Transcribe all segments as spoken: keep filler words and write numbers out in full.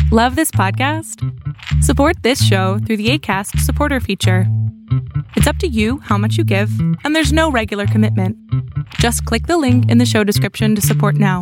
Love this podcast? Support this show through the Acast supporter feature. It's up to you how much you give, and there's no regular commitment. Just click the link in the show description to support now.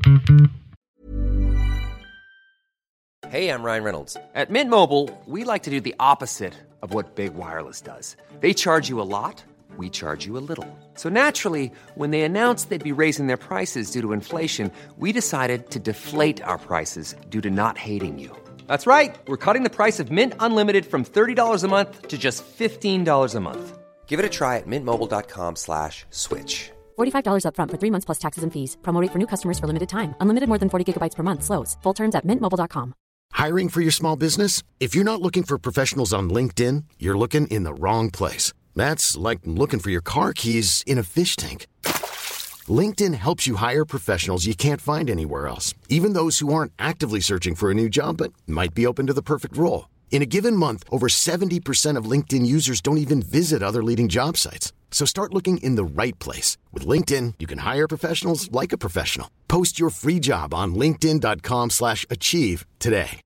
Hey, I'm Ryan Reynolds. At Mint Mobile, we like to do the opposite of what Big Wireless does. They charge you a lot, we charge you a little. So naturally, when they announced they'd be raising their prices due to inflation, we decided to deflate our prices due to not hating you. That's right. We're cutting the price of Mint Unlimited from thirty dollars a month to just fifteen dollars a month. Give it a try at mintmobile.com slash switch. forty-five dollars up front for three months plus taxes and fees. Promo rate for new customers for limited time. Unlimited more than forty gigabytes per month. Slows full terms at mint mobile dot com. Hiring for your small business? If you're not looking for professionals on LinkedIn, you're looking in the wrong place. That's like looking for your car keys in a fish tank. LinkedIn helps you hire professionals you can't find anywhere else, even those who aren't actively searching for a new job but might be open to the perfect role. In a given month, over seventy percent of LinkedIn users don't even visit other leading job sites. So start looking in the right place. With LinkedIn, you can hire professionals like a professional. Post your free job on linkedin.com slash achieve today.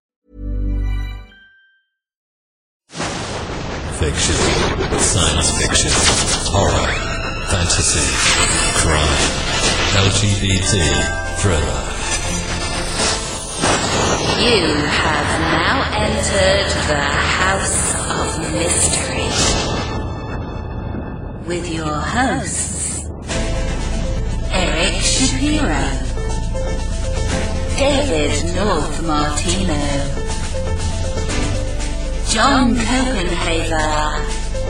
Fiction, science fiction, horror, fantasy, crime, L G B T, thriller. You have now entered the House of Mystery with your hosts, Eric Shapiro, David North Martino, John Copenhaver,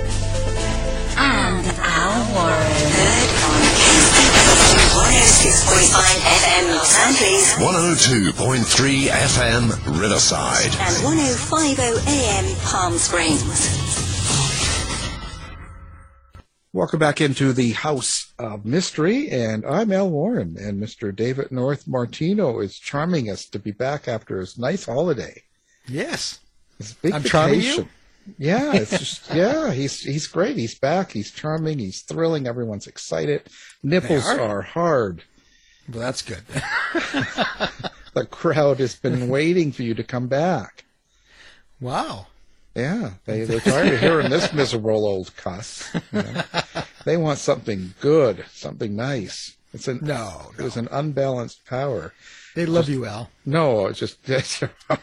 and Al Warren. Heard on one oh six point five F M Los Angeles, one oh two point three F M Riverside, and one oh five point oh A M Palm Springs. Welcome back into the House of Mystery, and I'm Al Warren, and Mister David North Martino is charming us to be back after his nice holiday. Yes. His big I'm vacation. charming you? Yeah, it's just, yeah, he's he's great. He's back. He's charming. He's thrilling. Everyone's excited. Nipples are. are hard. Well, that's good. The crowd has been waiting for you to come back. Wow. Yeah, they, they're tired of hearing this miserable old cuss. You know? They want something good, something nice. It's an, No, no. It was an unbalanced power. They love you, Al. No, it's just the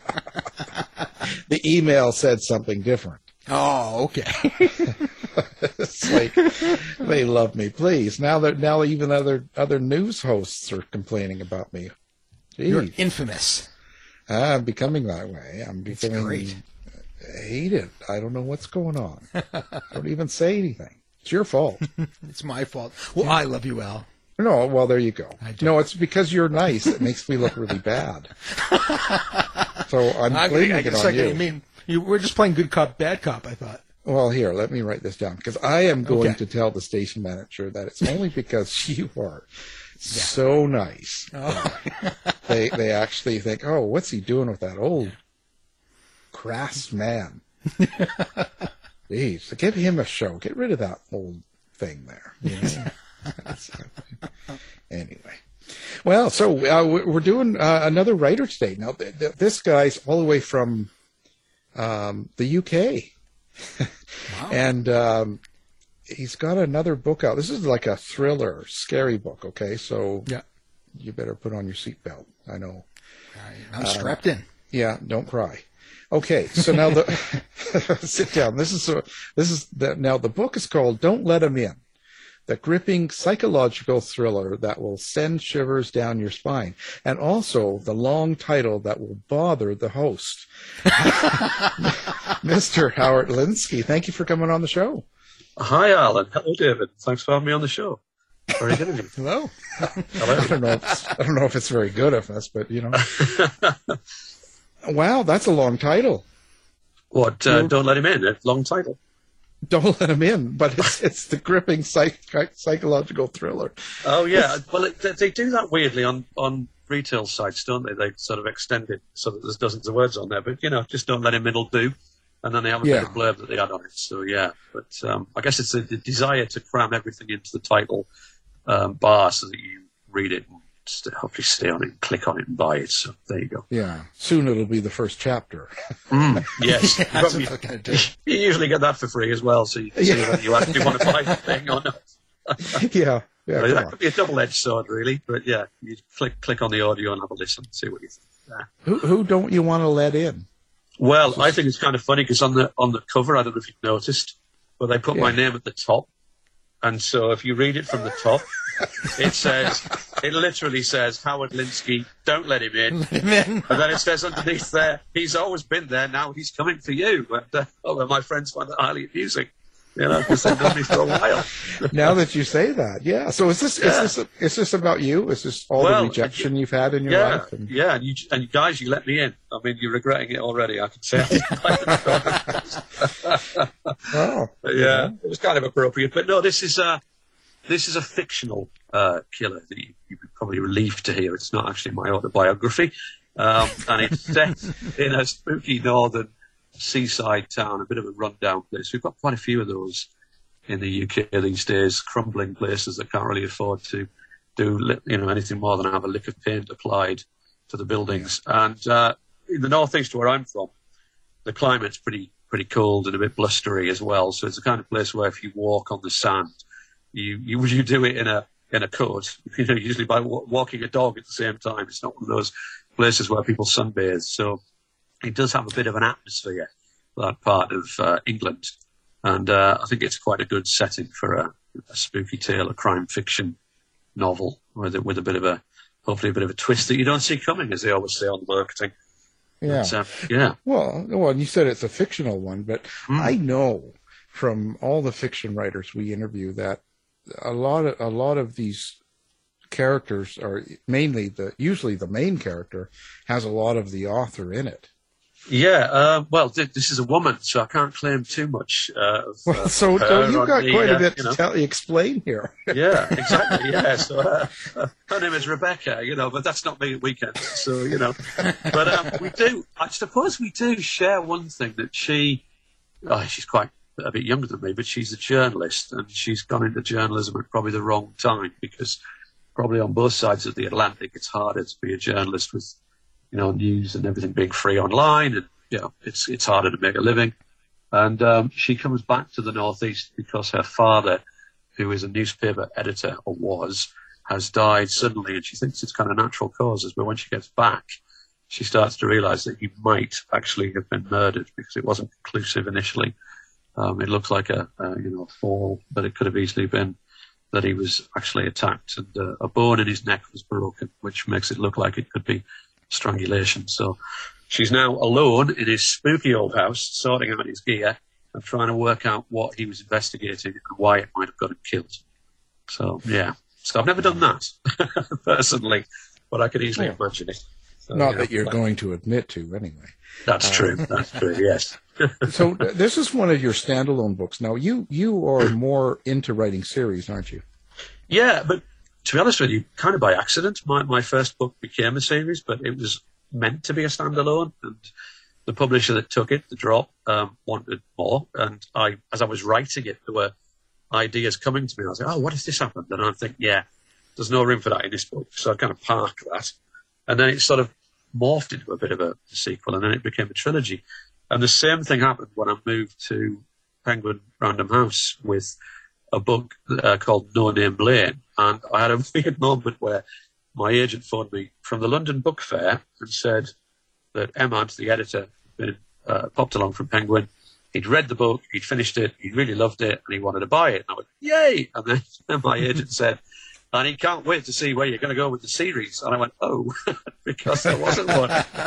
email said something different. Oh, okay. It's like they love me, please. Now that now even other other news hosts are complaining about me. Jeez. You're infamous. I'm becoming that way. I'm It's becoming great. hated. I don't know what's going on. Don't even say anything. It's your fault. It's my fault. Well, I love you, Al. No, well, there you go. I do. No, it's because you're nice. It makes me look really bad. So I'm I, blaming I it guess on I you. I mean, you, we're just playing good cop, bad cop, I thought. Well, here, let me write this down, because I am going Okay. to tell the station manager that it's only because you are so nice. Oh. They they actually think, oh, what's he doing with that old crass man? Jeez, give him a show. Get rid of that old thing there. You know? Anyway. Well, so uh, we're doing uh, another writer today. Now, th- th- this guy's all the way from um, the U K. Wow. And um, he's got another book out. This is like a thriller, scary book, okay? So Yeah. you better put on your seatbelt. I know. I'm strapped in. Yeah, don't cry. Okay, so now the sit down. This is a, this is the, now the book is called "Don't Let 'Em In," the gripping psychological thriller that will send shivers down your spine, and also the long title that will bother the host, Mister Howard Linsky. Thank you for coming on the show. Hi, Alan. Hello, David. Thanks for having me on the show. Very good of you. Hello. Hello. I don't know. If it's, I don't know if it's very good of us, but you know. Wow, that's a long title. What? Uh, don't let him in. A long title. Don't let him in, but it's it's the gripping psych, psychological thriller. Oh yeah. Well, it, they do that weirdly on on retail sites, don't they? They sort of extend it so that there's dozens of words on there. But you know, just don't let him in will do. And then they have a Yeah. bit of blurb that they add on it. So yeah. But um, I guess it's a, the desire to cram everything into the title um, bar so that you read it and hope you stay on it, and click on it, and buy it. So there you go. Yeah, soon it'll be the first chapter. Mm, yes, Yeah, that's what I was gonna do. you usually get that for free as well, so you can see whether you actually want to buy the thing or not. yeah, yeah. So come that on. could be a double-edged sword, really. But yeah, you click click on the audio and have a listen, see what you think. Yeah. Who who don't you want to let in? Well, I think it's kind of funny because on the on the cover, I don't know if you've noticed, but they put Yeah. my name at the top, and so if you read it from the top, it says, it literally says, Howard Linsky, don't let him in. Let him in. And then it says underneath there, he's always been there, now he's coming for you. And uh, oh, well, my friends find it highly amusing, you know, because they've known me for a while. Now that you say that, yeah. So is this Yeah. is this is this about you? Is this all Well, the rejection you've had in your Yeah, life? And... yeah, and you and guys, you let me in. I mean, you're regretting it already. I can say. Oh, But yeah, it was kind of appropriate. But no, this is a this is a fictional uh, killer that you, you'd be probably relieved to hear. It's not actually my autobiography, um, and it's set in a spooky northern seaside town, a bit of a rundown place. We've got quite a few of those in the U K these days, crumbling places that can't really afford to do li- you know anything more than have a lick of paint applied to the buildings. And uh, in the northeast, where I'm from, the climate's pretty pretty cold and a bit blustery as well. So it's the kind of place where if you walk on the sand, you you, you do it in a in a coat. You know, usually by w- walking a dog at the same time. It's not one of those places where people sunbathe. So it does have a bit of an atmosphere, that part of uh, England. And uh, I think it's quite a good setting for a, a spooky tale, a crime fiction novel with a, with a bit of a, hopefully a bit of a twist that you don't see coming, as they always say on the marketing. yeah. But, uh, yeah. Well, well, you said it's a fictional one, but Mm. I know from all the fiction writers we interview that a lot of a lot of these characters are mainly the usually the main character has a lot of the author in it. Yeah, uh, well, th- this is a woman, so I can't claim too much. Uh, of, Well, uh, so, her so you've on got the, quite a uh, bit you to know. tell, explain here. Yeah, exactly. Yeah, so uh, uh, her name is Rebecca, you know, but that's not me at weekends. So you know, but um, we do. I suppose we do share one thing that she. Oh, she's quite a bit younger than me, but she's a journalist, and she's gone into journalism at probably the wrong time because probably on both sides of the Atlantic, it's harder to be a journalist with, you know, news and everything being free online, and you know, it's it's harder to make a living. And um, she comes back to the Northeast because her father, who is a newspaper editor, or was, has died suddenly, and she thinks it's kind of natural causes. But when she gets back, she starts to realise that he might actually have been murdered because it wasn't conclusive initially. Um, it looks like a, a you know fall, but it could have easily been that he was actually attacked, and uh, a bone in his neck was broken, which makes it look like it could be strangulation. So she's now alone in his spooky old house, sorting out his gear and trying to work out what he was investigating and why it might have got him killed. So, yeah. So I've never done that, personally, but I could easily Yeah. imagine it. So, Not you that know, you're but- going to admit to, anyway. That's true. That's true, yes. So th- this is one of your standalone books. Now, you you are more into writing series, aren't you? Yeah, but to be honest with you, kind of by accident, my, my first book became a series, but it was meant to be a standalone, and the publisher that took it, The Drop, um, wanted more. And I, as I was writing it, there were ideas coming to me. I was like, oh, what if this happened? And I think, yeah, there's no room for that in this book. So I kind of parked that. And then it sort of morphed into a bit of a sequel, and then it became a trilogy. And the same thing happened when I moved to Penguin Random House with a book uh, called No Name Lane. And I had a weird moment where my agent phoned me from the London Book Fair and said that Emad, the editor, had been, uh, popped along from Penguin. He'd read the book, he'd finished it, he really loved it, and he wanted to buy it. And I went, yay! And then, then my agent said, and he can't wait to see where you're going to go with the series. And I went, oh, because there wasn't one.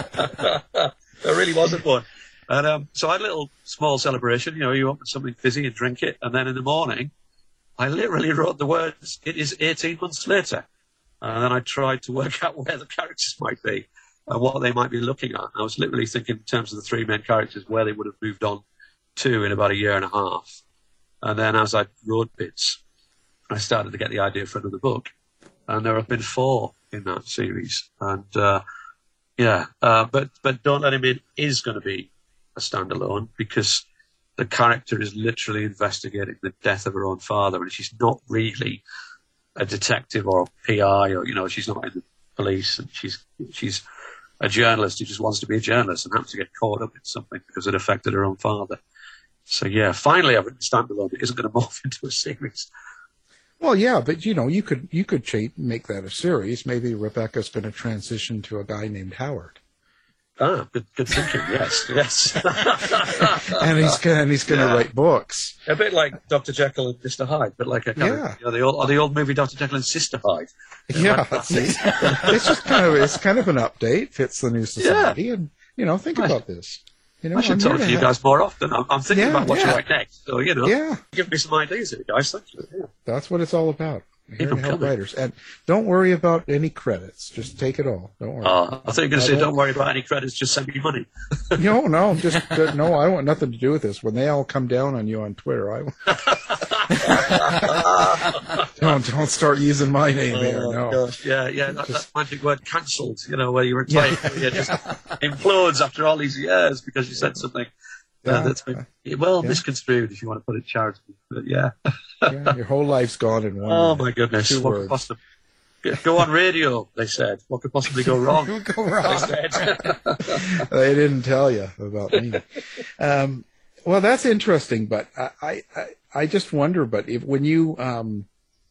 There really wasn't one. And um, so I had a little small celebration. You know, you open something fizzy and drink it. And then in the morning, I literally wrote the words, it is eighteen months later. And then I tried to work out where the characters might be and what they might be looking at. I was literally thinking in terms of the three main characters, where they would have moved on to in about a year and a half. And then as I wrote bits, I started to get the idea for another book. And there have been four in that series. And, uh, yeah, uh, but, but Don't Let Him In is going to be a standalone because the character is literally investigating the death of her own father, and she's not really a detective or P I, or, you know, she's not in the police, and she's she's a journalist who just wants to be a journalist and happens to get caught up in something because it affected her own father. So yeah, finally I've written standalone. It isn't going to morph into a series. Well, yeah, but you know, you could you could cha- make that a series. Maybe Rebecca's going to transition to a guy named Howard. Ah, good, good thinking. Yes, yes. and he's gonna and he's going to Yeah. write books. A bit like Doctor Jekyll and Mister Hyde, but like a kind Yeah. of, you know, the old, or the old movie Doctor Jekyll and Sister Hyde. You know, Yeah, like that. see? It's just kind of it's kind of an update, fits the new society, and you know, think Right. about this. You know, I should I'm talk here to to you help. guys more often. I'm, I'm thinking Yeah, about what yeah. to write next. So, you know, Yeah. give me some ideas here, guys. Thank you. Yeah. That's what it's all about. Here Keep to 'em help coming. writers, and don't worry about any credits. Just take it all. Don't worry. Uh, I thought you were going to I say, don't- don't worry about any credits, just send me money. No, no, just uh, no. I want nothing to do with this. When they all come down on you on Twitter, I don't don't start using my name here. Oh, No, gosh. Yeah, yeah, that, that Just- magic word cancelled, you know, where you retire, yeah. just implodes after all these years because you said something. Yeah. Uh, that's been, well, Yeah. misconstrued, if you want to put it charitably. But yeah. yeah, your whole life's gone in one. Oh, minute. my goodness. Two What words. could possibly go on radio, they said. What could possibly go wrong? Go They wrong. said. They didn't tell you about me. Um, well, that's interesting, but I, I, I- I just wonder. But if when you, um,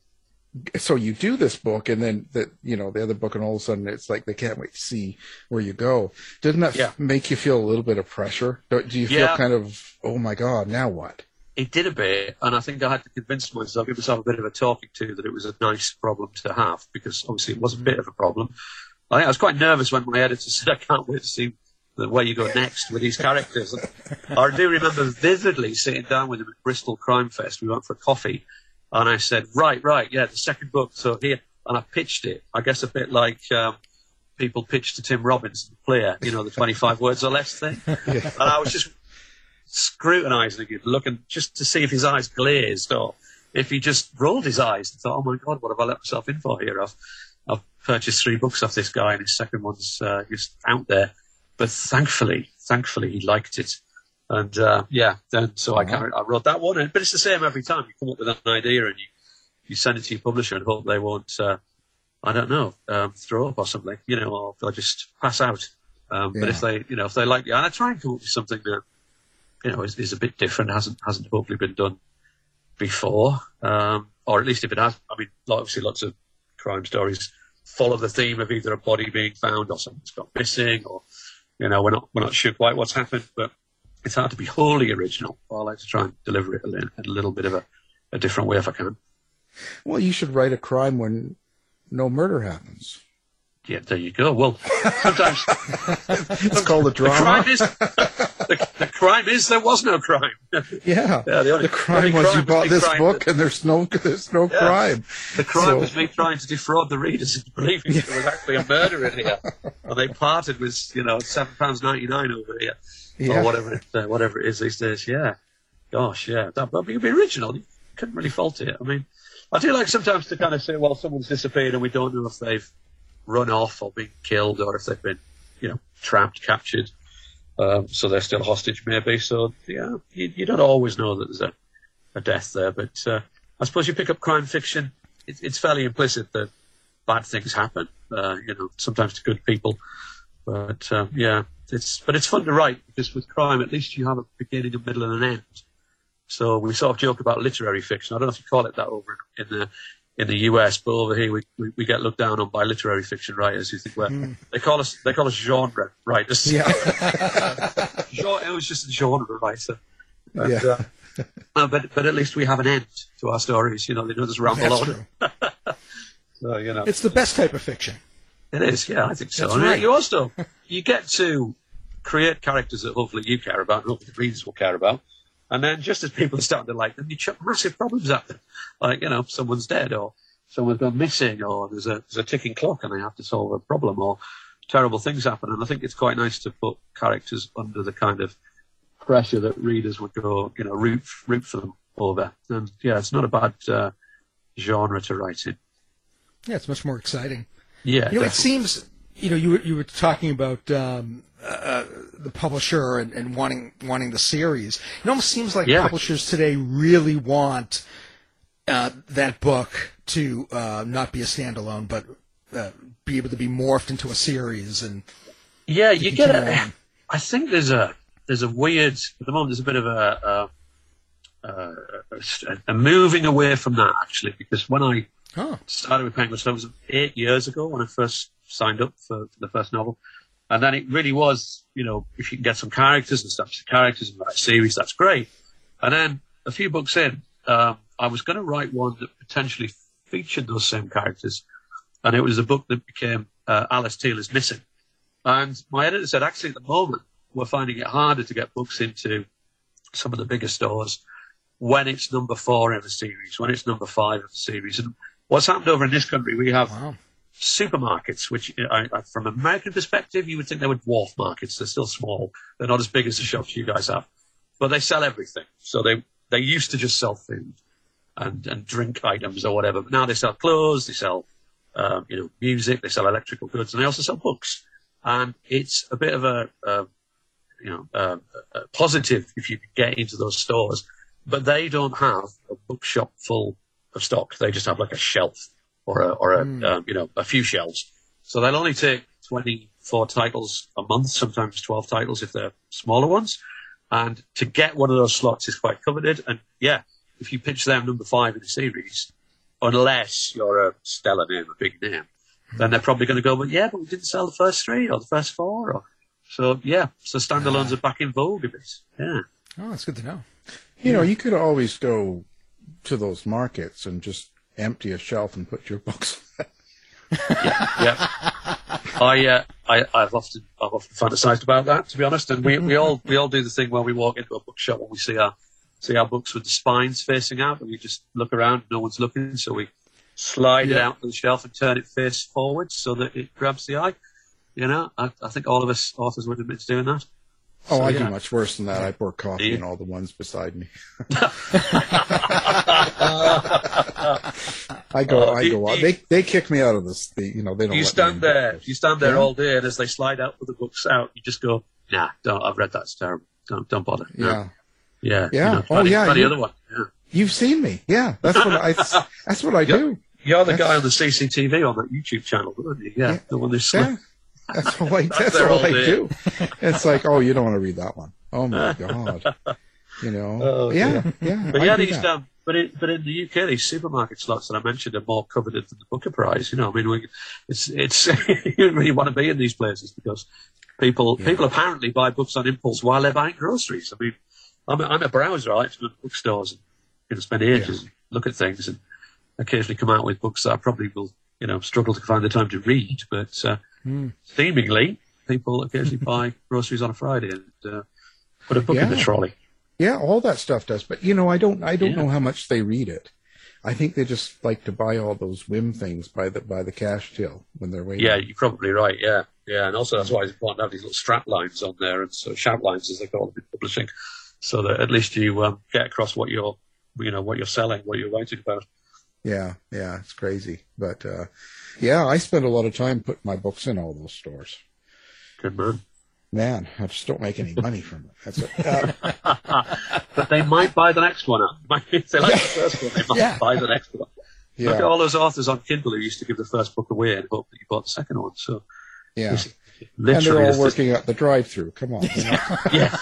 so you do this book, and then the, you know, the other book, and all of a sudden it's like they can't wait to see where you go. Doesn't that Yeah. make you feel a little bit of pressure? Do do you feel Yeah. kind of, oh my God, now what? It did a bit, and I think I had to convince myself, give myself a bit of a talking to, that it was a nice problem to have, because obviously it was a bit of a problem. I think I was quite nervous when my editor said, I can't wait to see the where you go next with these characters. And I do remember vividly sitting down with him at Bristol Crime Fest. We went for a coffee, and I said, right, right, yeah, the second book, so here. And I pitched it, I guess a bit like um, people pitch to Tim Robbins, the player, you know, the twenty-five words or less thing. And I was just scrutinising it, looking just to see if his eyes glazed or if he just rolled his eyes and thought, oh my God, what have I let myself in for here? I've, I've purchased three books off this guy and his second one's uh, just out there. But thankfully, thankfully he liked it. And uh, yeah, then so I, carried, I wrote that one. But it's the same every time. You come up with an idea and you, you send it to your publisher and hope they won't, uh, I don't know, um, throw up or something, you know, or they'll just pass out. Um, But Yeah. if they, you know, if they like you, and I try and come up with something that, you know, is, is a bit different, hasn't hasn't hopefully been done before, um, or at least if it has, I mean, obviously lots of crime stories follow the theme of either a body being found or something's gone missing, or you know, we're not we're not sure quite what's happened, but it's hard to be wholly original. I like to try and deliver it a little, a little bit of a, a different way if I can. Well, you should write a crime when no murder happens. Yeah, there you go. Well, sometimes It's called a the drama. crime is the, the crime is there was no crime. Yeah, Yeah, the only- the crime the only was you crime was bought me this trying book to- and there's no there's no Yeah. crime. The crime So- was me trying to defraud the readers into believing there was actually a murder in here, and they parted with you know seven pounds ninety nine over here, Yeah. or whatever it uh, whatever it is these days. Yeah, gosh, yeah, that but you'd be original. You couldn't really fault it. I mean, I do like sometimes to kind of say, well, someone's disappeared and we don't know if they've run off or been killed or if they've been, you know, trapped, captured. Um, so they're still hostage, maybe. So yeah, you, you don't always know that there's a, a death there, but uh, I suppose you pick up crime fiction. It, it's fairly implicit that bad things happen. Uh, you know, sometimes to good people. But uh, yeah, it's but it's fun to write because with crime, at least you have a beginning, a middle, and an end. So we sort of joke about literary fiction. I don't know if you call it that over in the in the U S, but over here we, we, we get looked down on by literary fiction writers who think, well, Mm. they call us they call us genre writers. Yeah. Genre, it was just a genre writer. And, Yeah. uh, uh, but but at least we have an end to our stories. You know, they don't just ramble That's on. true. So you know, It's the best type of fiction. it is. Yeah, I think so. That's I mean, right. you also you get to create characters that hopefully you care about and hopefully the readers will care about. And then just as people are starting to like them, you chuck massive problems at them. Like, you know, someone's dead or someone's gone missing or there's a, there's a ticking clock and they have to solve a problem or terrible things happen. And I think it's quite nice to put characters under the kind of pressure that readers would go, you know, root, root for them over. And yeah, it's not a bad uh, genre to write in. Yeah, it's much more exciting. Yeah, You know, it definitely. seems, you know, you were, you were talking about um, uh, the publisher and, and wanting wanting the series. It almost seems like Yeah. publishers today really want uh, that book to uh, not be a standalone, but uh, be able to be morphed into a series and yeah, you get continue a. on. I think there's a there's a weird at the moment. There's a bit of a a, a, a, a moving away from that actually, because when I Oh. started with Penguin Stone, it was eight years ago when I first signed up for, for the first novel, and then it really was, you know, if you can get some characters and establish the characters and write a series, that's great. And then a few books in, um, I was going to write one that potentially featured those same characters, and it was a book that became uh, Alice Teal is Missing. And my editor said, actually, at the moment, we're finding it harder to get books into some of the bigger stores when it's number four in the series, when it's number five in the series. And what's happened over in this country, we have Wow. supermarkets, which I, I, from an American perspective, you would think they were dwarf markets. They're still small. They're not as big as the shops you guys have. But they sell everything. So they, they used to just sell food and, and drink items or whatever. But now they sell clothes, they sell um, you know, music, they sell electrical goods, and they also sell books. And it's a bit of a, uh, you know, uh, a positive if you get into those stores. But they don't have a bookshop full of stock. They just have like a shelf or a, or a mm. um, you know, a few shelves. So they'll only take twenty-four titles a month, sometimes twelve titles if they're smaller ones. And to get one of those slots is quite coveted. And yeah, if you pitch them number five in the series, unless you're a stellar name, a big name, then they're probably going to go, but yeah, but we didn't sell the first three or the first four. Or... So yeah, so standalones are back in vogue a bit. Yeah. Oh, that's good to know. You know, you could always go to those markets and just empty a shelf and put your books on it. yeah, yeah. I, uh, I, I've often, I've often fantasized about that, to be honest. And we, we all, we all do the thing where we walk into a bookshop and we see our, see our books with the spines facing out, and we just look around, no one's looking, so we slide yeah. it out to the shelf and turn it face forward so that it grabs the eye. You know, I, I think all of us authors would admit to doing that. Oh, so, I yeah. do much worse than that. I pour coffee yeah. in all the ones beside me. I go, oh, I go. You, they they kick me out of this. The, you know, they don't. You let stand me there. You stand there yeah. all day, and as they slide out with the books out, you just go, "Nah, don't. I've read that. It's terrible. Don't don't bother." No. Yeah, yeah, yeah. You know, oh, yeah. The other one. Yeah. You've seen me. Yeah, that's what I. That's what I you're, do. You're the that's, guy on the C C T V on that YouTube channel, aren't you? Yeah, yeah. the one who's yeah. That's all I. That's, that's all I do. It's like, oh, you don't want to read that one. Oh my god. You know. Oh, yeah, yeah. yeah. But yeah, these um, but in but in the U K, these supermarket slots that I mentioned are more coveted than the Booker Prize. You know, I mean, we, it's it's you really want to be in these places because people yeah. people apparently buy books on impulse while they're buying groceries. I mean, I'm a, I'm a browser. I like to go to bookstores and you know spend ages yeah. and look at things and occasionally come out with books that I probably will you know struggle to find the time to read. But uh, mm. seemingly, people occasionally buy groceries on a Friday and uh, put a book yeah. in the trolley. Yeah, all that stuff does. But you know, I don't I don't yeah. know how much they read it. I think they just like to buy all those whim things by the by the cash till when they're waiting. Yeah, you're probably right. Yeah, yeah, and also that's why it's important to have these little strap lines on there and so shout lines as they call them in publishing, so that at least you um, get across what you're, you know, what you're selling, what you're writing about. Yeah, yeah, it's crazy, but uh, yeah, I spend a lot of time putting my books in all those stores. Good man. Man, I just don't make any money from it. That's it. Uh, but they might buy the next one up. If they like yeah. the first one, they might yeah. buy the next one. Yeah. Look at all those authors on Kindle who used to give the first book away and hope that you bought the second one. So, yeah, and they're all working at the drive-through. Come on, you know? yeah.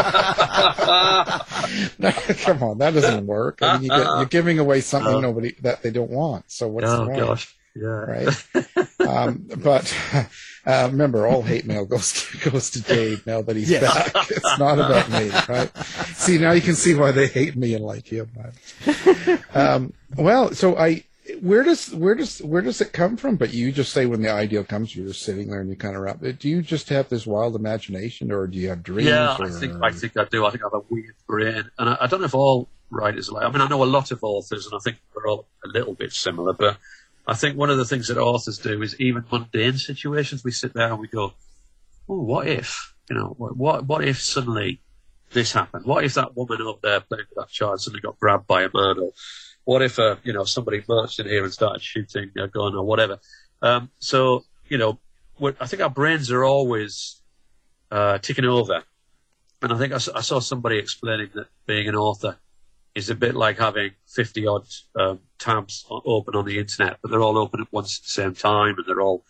no, come on, that doesn't work. I mean, you get, you're giving away something oh. nobody that they don't want. So what's oh, the point? gosh. Yeah. Right. um, but uh, remember, all hate mail goes to, goes to Dave now that he's yes. back. It's not about me, right? See, now you can see why they hate me and like him. Um, well, so I, where does where does where does it come from? But you just say when the ideal comes, you're just sitting there and you kind of wrap it. Do you just have this wild imagination, or do you have dreams? Yeah, or, I think I think I do. I think I have a weird brain, and I, I don't know if all writers are like. I mean, I know a lot of authors, and I think we're all a little bit similar, but. I think one of the things that authors do is even mundane situations, we sit there and we go, oh, what if? You know, what what if suddenly this happened? What if that woman up there playing with that child suddenly got grabbed by a man? Or what if, uh, you know, somebody marched in here and started shooting a gun or whatever? Um, so, you know, I think our brains are always uh, ticking over. And I think I, I saw somebody explaining that being an author is a bit like having fifty odd um, tabs open on the internet, but they're all open at once at the same time, and they're all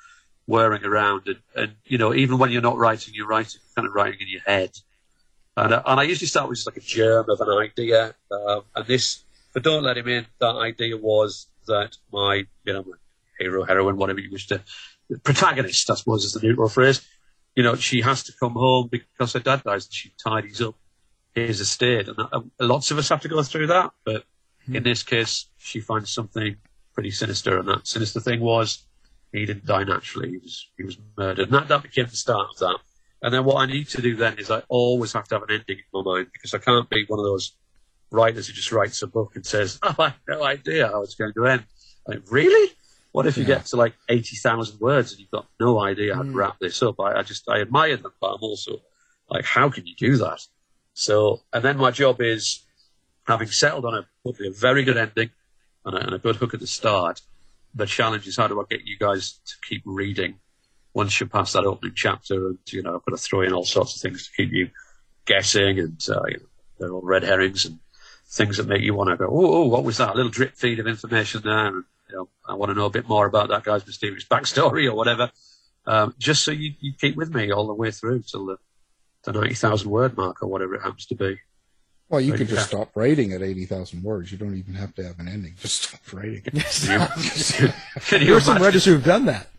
whirring around. And, and, you know, even when you're not writing, you're writing, kind of writing in your head. And, uh, and I usually start with just like a germ of an idea. Uh, and this, but Don't Let Him In, that idea was that my, you know, my hero, heroine, whatever you wish to, protagonist, I suppose is the neutral phrase, you know, she has to come home because her dad dies and she tidies up his estate. And uh, lots of us have to go through that. But mm. in this case, she finds something pretty sinister. And that sinister thing was he didn't die naturally. He was, he was murdered. And that, that became the start of that. And then what I need to do then is I always have to have an ending in my mind, because I can't be one of those writers who just writes a book and says, oh, I have no idea how it's going to end. Like, really? What if you yeah. get to like eighty thousand words and you've got no idea how to wrap this up? I, I just, I admire them, but I'm also like, how can you do that? So, and then my job is, having settled on a, hopefully a very good ending and a, and a good hook at the start, the challenge is how do I get you guys to keep reading once you're past that opening chapter, and, you know, I've got to throw in all sorts of things to keep you guessing, and, uh, you know, they're all red herrings and things that make you want to go, oh, oh, what was that? A little drip feed of information there. And, you know, I want to know a bit more about that guy's mysterious backstory or whatever. Um, just so you, you keep with me all the way through till the, the ninety thousand word mark or whatever it happens to be. Well, you but, could just yeah. stop writing at eighty thousand words. You don't even have to have an ending. Just stop writing. Can you, can you there are some writers who have done that.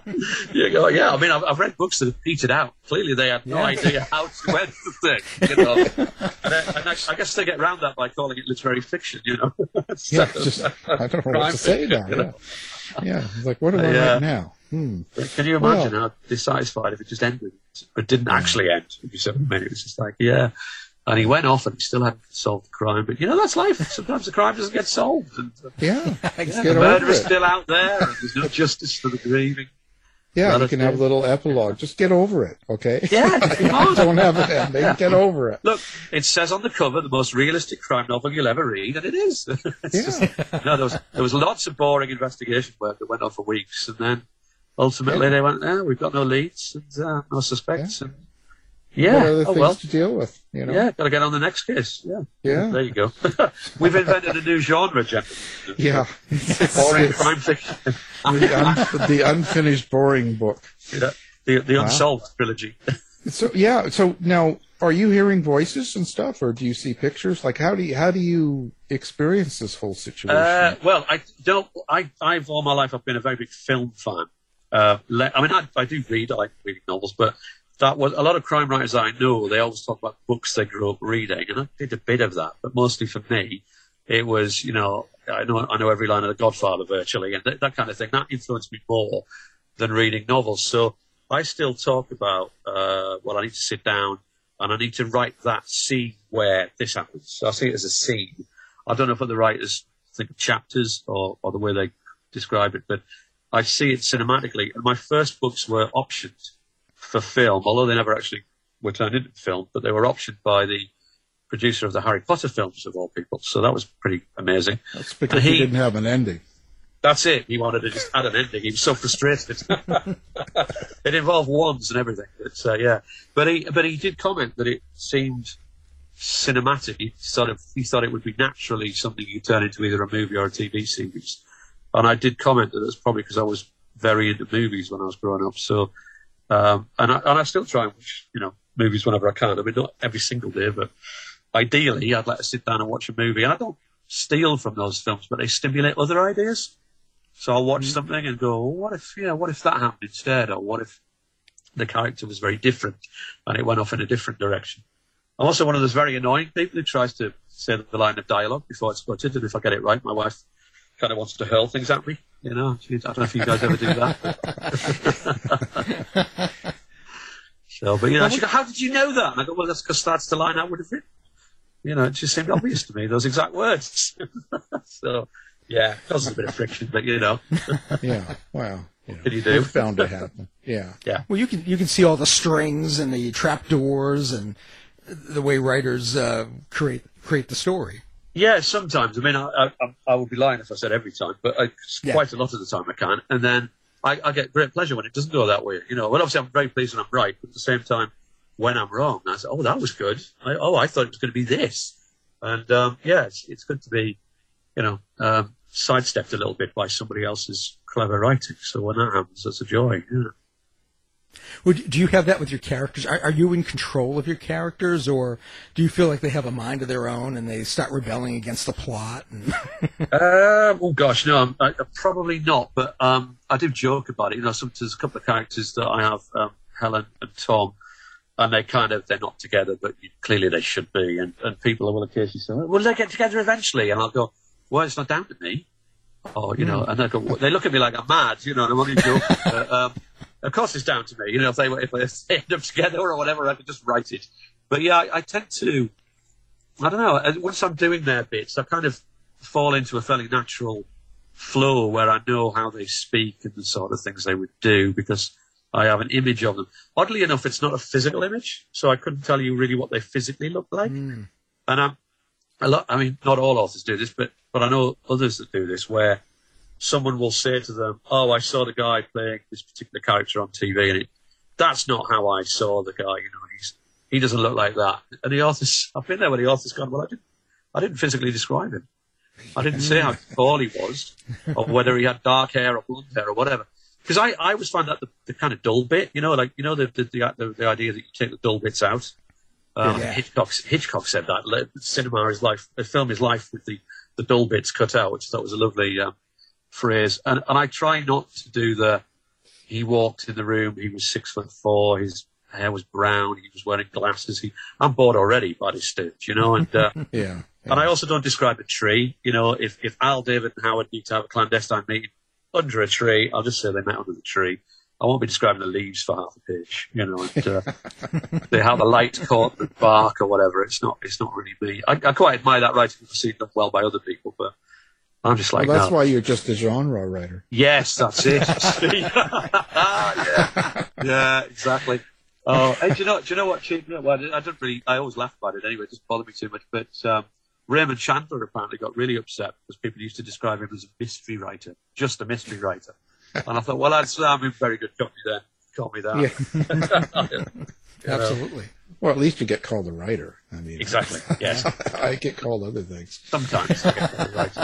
you go, yeah, I mean, I've, I've read books that have petered out. Clearly, they had no yeah. idea how to end the thing. You know? and, I, and I, I guess they get around that by calling it literary fiction. You know, so, yeah, just, I don't know what to say now. You know? Yeah, yeah. It's like, what do I yeah. write now? Hmm. Can you imagine well, how dissatisfied if it just ended, but didn't actually end? If you said, it was just like, yeah. And he went off and he still hadn't solved the crime. But, you know, that's life. Sometimes the crime doesn't get solved. And, uh, yeah. yeah the murderer's still out there. And there's no justice for the grieving. Yeah, you can have a little epilogue. Just get over it, okay? Yeah. Don't have an ending. Get over it. Look, it says on the cover, the most realistic crime novel you'll ever read, and it is. It's yeah. Just, no, there was, there was lots of boring investigation work that went on for weeks. And then ultimately yeah. they went, yeah, we've got no leads and uh, no suspects. Yeah. And, Yeah, what other oh, things well. to deal with, you know? Yeah, got to get on the next case. Yeah, yeah. There you go. We've invented a new genre, gentlemen. Yeah, boring crime fiction. the, un- the unfinished boring book. Yeah, the the wow. unsolved trilogy. So yeah, so now are you hearing voices and stuff, or do you see pictures? Like, how do you how do you experience this whole situation? Uh, well, I don't. I I've all my life I've been a very big film fan. Uh, le- I mean, I, I do read. I like reading novels, but. That was a lot of crime writers I know. They always talk about books they grew up reading, and I did a bit of that. But mostly for me, it was, you know, I know I know every line of The Godfather virtually, and th- that kind of thing. That influenced me more than reading novels. So I still talk about, uh, well, I need to sit down and I need to write that scene where this happens. So I see it as a scene. I don't know if the writers think of chapters or, or the way they describe it, but I see it cinematically. And my first books were optioned for film, although they never actually were turned into film, but they were optioned by the producer of the Harry Potter films, of all people. So that was pretty amazing. That's because he, he didn't have an ending. That's it. He wanted to just add an ending. He was so frustrated. It involved wands and everything. It's, uh, yeah, but he but he did comment that it seemed cinematic. He sort of he thought it would be naturally something you turn into either a movie or a T V series. And I did comment that it's probably because I was very into movies when I was growing up. So. Um, and, I, and I still try and watch, you know, movies whenever I can. I mean, not every single day, but ideally I'd like to sit down and watch a movie. And I don't steal from those films, but they stimulate other ideas. So I'll watch mm. something and go, well, what if, you know, what if that happened instead? Or what if the character was very different and it went off in a different direction? I'm also one of those very annoying people who tries to say the line of dialogue before it's uttered. And if I get it right, my wife kind of wants to hurl things at me. You know, I don't know if you guys ever do that. So, but you know, she go, how did you know that? And I go, well, that's because that's the line I would have written. You know, it just seemed obvious to me, those exact words. So, yeah, causes a bit of friction, but you know. Yeah, wow. Yeah. What can you do? It's bound to happen. Yeah. Yeah. Well, you can you can see all the strings and the trapdoors and the way writers uh, create create the story. Yeah, sometimes. I mean, I, I, I would be lying if I said every time, but I, yeah. quite a lot of the time I can. And then I, I get great pleasure when it doesn't go that way. You know, well, obviously I'm very pleased when I'm right, but at the same time, when I'm wrong, I say, oh, that was good. I, oh, I thought it was going to be this. And, um, yeah, it's, it's good to be, you know, um, sidestepped a little bit by somebody else's clever writing. So when that happens, that's a joy. Yeah. Would, do you have that with your characters? Are, are you in control of your characters, or do you feel like they have a mind of their own and they start rebelling against the plot? And uh, oh gosh, no, I'm, I, probably not. But um, I do joke about it. You know, sometimes there's a couple of characters that I have, um, Helen and Tom, and they kind of they're not together, but you, clearly they should be. And, and people will occasionally say, "Well, they get together eventually," and I'll go, "Well, it's not down to me." Or you know, and they go, they look at me like I'm mad. You know, and I'm only joking. but, um, Of course, it's down to me. You know, if they if they end up together or whatever, I could just write it. But yeah, I, I tend to. I don't know. Once I'm doing their bits, I kind of fall into a fairly natural flow where I know how they speak and the sort of things they would do because I have an image of them. Oddly enough, it's not a physical image, so I couldn't tell you really what they physically look like. Mm. And I'm a lot. I mean, not all authors do this, but but I know others that do this where someone will say to them, "Oh, I saw the guy playing this particular character on T V, and it, that's not how I saw the guy. You know, he's he doesn't look like that." And the author's, I've been there where the author's gone, "Well, I didn't, I didn't physically describe him. I didn't say how tall he was, or whether he had dark hair or blonde hair or whatever." Because I, I always find that the, the kind of dull bit, you know, like you know the the, the, the idea that you take the dull bits out. Um, yeah. Hitchcock Hitchcock said that cinema is life, the film is life with the the dull bits cut out, which I thought was a lovely. Um, phrase and, and I try not to do the he walked in the room, he was six foot four, his hair was brown, he was wearing glasses. He, I'm bored already by this stage, you know, and uh, yeah, yeah. And I also don't describe a tree, you know, if, if Al, David and Howard need to have a clandestine meeting under a tree, I'll just say they met under the tree. I won't be describing the leaves for half a page, you know, and uh, they have a light caught the bark or whatever. It's not it's not really me. I, I quite admire that writing for seen done well by other people, but I'm just like, well, that's no. why you're just a genre writer. Yes, that's it. yeah. yeah, exactly. Oh, hey, do you know? Do you know what? Well, I don't really. I always laugh about it anyway. It doesn't bother me too much. But um, Raymond Chandler apparently got really upset because people used to describe him as a mystery writer, just a mystery writer. And I thought, well, that's I'm in very good company there. Call me that. Yeah. you know? Absolutely. Well, at least you get called a writer. I mean, exactly. Yes. I get called other things. Sometimes I get called a writer.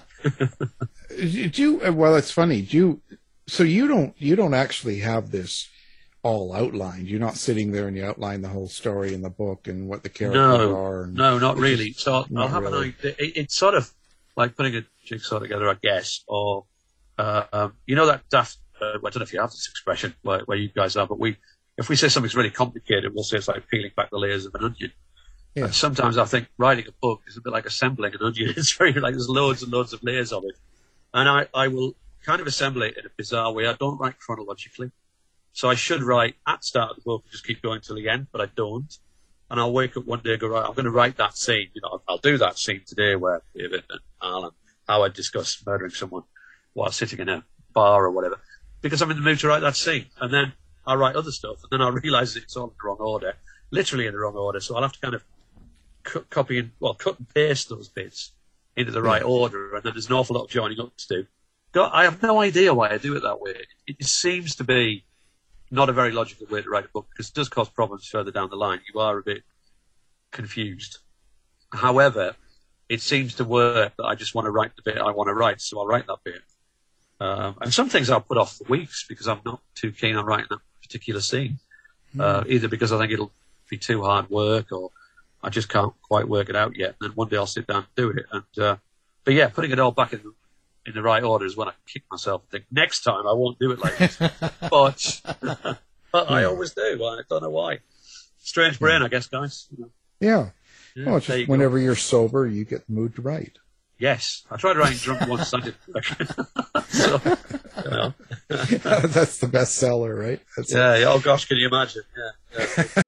Yes. Do you? Well, it's funny. Do you? So you don't. You don't actually have this all outlined. You're not sitting there and you outline the whole story in the book and what the characters no, are. And no, not really. So I'll, not I'll have really. an idea. It, it's sort of like putting a jigsaw together, I guess. Or uh, um, you know that daft. Uh, I don't know if you have this expression where, where you guys are, but we. If we say something's really complicated, we'll say it's like peeling back the layers of an onion. Yeah. And sometimes I think writing a book is a bit like assembling an onion. It's very like there's loads and loads of layers of it. And I, I will kind of assemble it in a bizarre way. I don't write chronologically. So I should write at the start of the book and just keep going till the end, but I don't. And I'll wake up one day and go, right, I'm going to write that scene. You know, I'll, I'll do that scene today where David and Al and Howard discuss murdering someone while sitting in a bar or whatever. Because I'm in the mood to write that scene. And then I'll write other stuff, and then I'll realise it's all in the wrong order, literally in the wrong order. So I'll have to kind of cut, copy and well, cut and paste those bits into the right order, and then there's an awful lot of joining up to do. I have no idea why I do it that way. It, it seems to be not a very logical way to write a book because it does cause problems further down the line. You are a bit confused. However, it seems to work that I just want to write the bit I want to write, so I'll write that bit. Um, and some things I'll put off for weeks because I'm not too keen on writing that particular scene, mm. uh, either because I think it'll be too hard work or I just can't quite work it out yet. And then one day I'll sit down and do it. And uh, but yeah, putting it all back in the, in the right order is when I kick myself and think next time I won't do it like this. but but yeah. I always do. I don't know why. Strange brain, yeah. I guess, guys. You know. Yeah. yeah. Well, it's just whenever go. You're sober, you get the mood to write. Yes, I tried writing drunk once. I did. so, you know. That's the bestseller, right? That's yeah, yeah. Oh gosh, can you imagine? Yeah. yeah.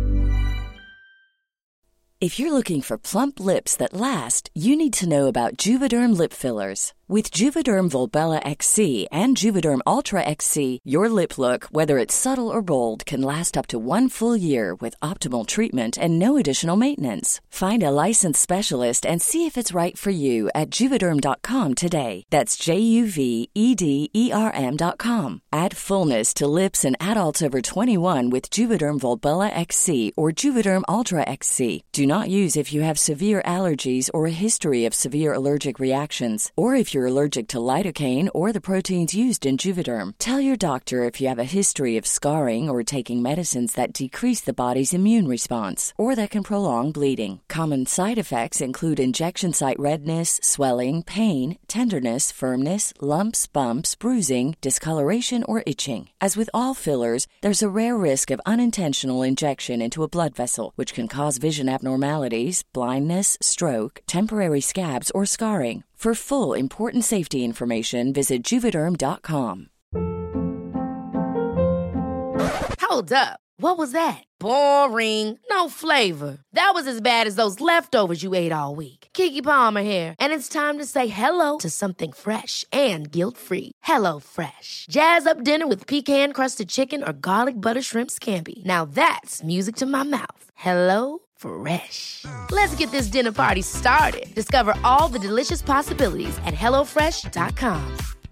If you're looking for plump lips that last, you need to know about Juvederm lip fillers. With Juvederm Volbella X C and Juvederm Ultra X C, your lip look, whether it's subtle or bold, can last up to one full year with optimal treatment and no additional maintenance. Find a licensed specialist and see if it's right for you at Juvederm dot com today. That's J U V E D E R M dot com. Add fullness to lips in adults over twenty-one with Juvederm Volbella X C or Juvederm Ultra X C. Do not use if you have severe allergies or a history of severe allergic reactions, or if you're you're allergic to lidocaine or the proteins used in Juvederm. Tell your doctor if you have a history of scarring or taking medicines that decrease the body's immune response or that can prolong bleeding. Common side effects include injection site redness, swelling, pain, tenderness, firmness, lumps, bumps, bruising, discoloration, or itching. As with all fillers, there's a rare risk of unintentional injection into a blood vessel, which can cause vision abnormalities, blindness, stroke, temporary scabs, or scarring. For full, important safety information, visit Juvederm dot com. Hold up. What was that? Boring. No flavor. That was as bad as those leftovers you ate all week. Keke Palmer here, and it's time to say hello to something fresh and guilt-free. Hello Fresh. Jazz up dinner with pecan-crusted chicken or garlic butter shrimp scampi. Now that's music to my mouth. Hello Fresh. Let's get this dinner party started. Discover all the delicious possibilities at hello fresh dot com.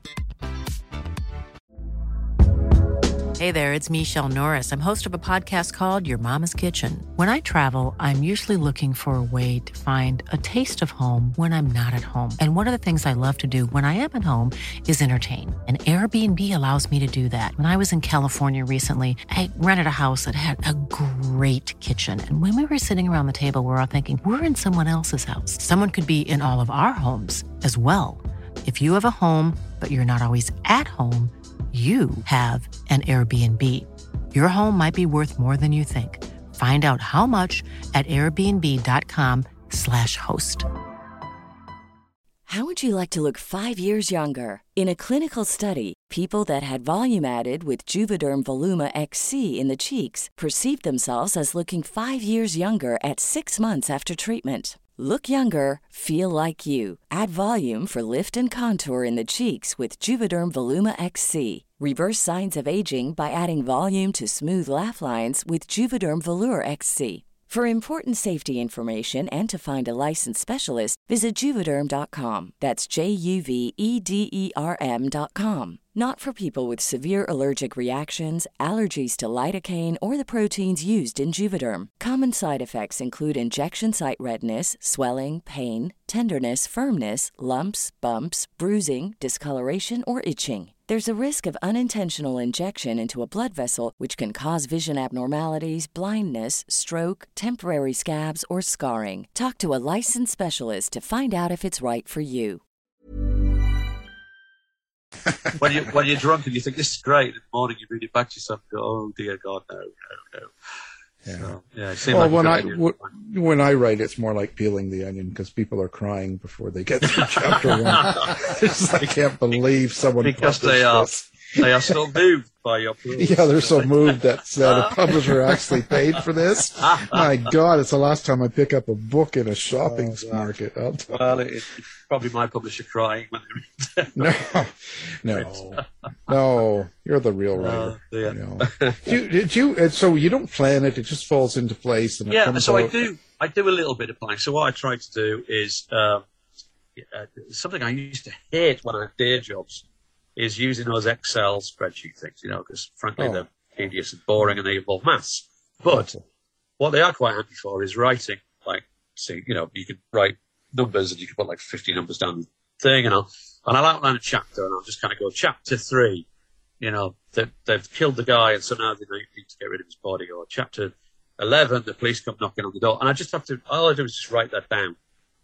Hey there, it's Michelle Norris. I'm host of a podcast called Your Mama's Kitchen. When I travel, I'm usually looking for a way to find a taste of home when I'm not at home. And one of the things I love to do when I am at home is entertain. And Airbnb allows me to do that. When I was in California recently, I rented a house that had a great kitchen. And when we were sitting around the table, we were all thinking, we're in someone else's house. Someone could be in all of our homes as well. If you have a home, but you're not always at home, you have an Airbnb. Your home might be worth more than you think. Find out how much at airbnb.com slash host. How would you like to look five years younger? In a clinical study, people that had volume added with Juvederm Voluma X C in the cheeks perceived themselves as looking five years younger at six months after treatment. Look younger, feel like you. Add volume for lift and contour in the cheeks with Juvederm Voluma X C. Reverse signs of aging by adding volume to smooth laugh lines with Juvederm Volure X C. For important safety information and to find a licensed specialist, visit Juvederm dot com. That's J U V E D E R M dot com. Not for people with severe allergic reactions, allergies to lidocaine, or the proteins used in Juvederm. Common side effects include injection site redness, swelling, pain, tenderness, firmness, lumps, bumps, bruising, discoloration, or itching. There's a risk of unintentional injection into a blood vessel, which can cause vision abnormalities, blindness, stroke, temporary scabs, or scarring. Talk to a licensed specialist to find out if it's right for you. when you when you're drunk and you think this is great, in the morning you read it back to yourself and go, oh dear God, no, no, no. Yeah. So, yeah, it seemed well, like when I idea. w- when I write, it's more like peeling the onion because people are crying before they get through chapter one. It's, I can't believe someone because they are this. they are so moved by your prose. Yeah, they're so moved that uh, the publisher actually paid for this. My God, it's the last time I pick up a book in a shopping oh, market. I'll tell well, it, it's probably my publisher crying when they read it. No, no, no. You're the real writer. Uh, yeah. You know. Did you, did you? So you don't plan it; it just falls into place. And yeah, it comes so out. I do. I do a little bit of planning. So what I try to do is um, uh, something I used to hate when I had day jobs. Is using those Excel spreadsheet things, you know, because frankly oh. they're tedious and boring and they involve maths. But oh. what they are quite handy for is writing, like, see, you know, you can write numbers and you can put like fifty numbers down the thing and I'll, and I'll outline a chapter and I'll just kind of go, chapter three, you know, they, they've killed the guy and so now they need to get rid of his body. Or chapter eleven, the police come knocking on the door. And I just have to, all I do is just write that down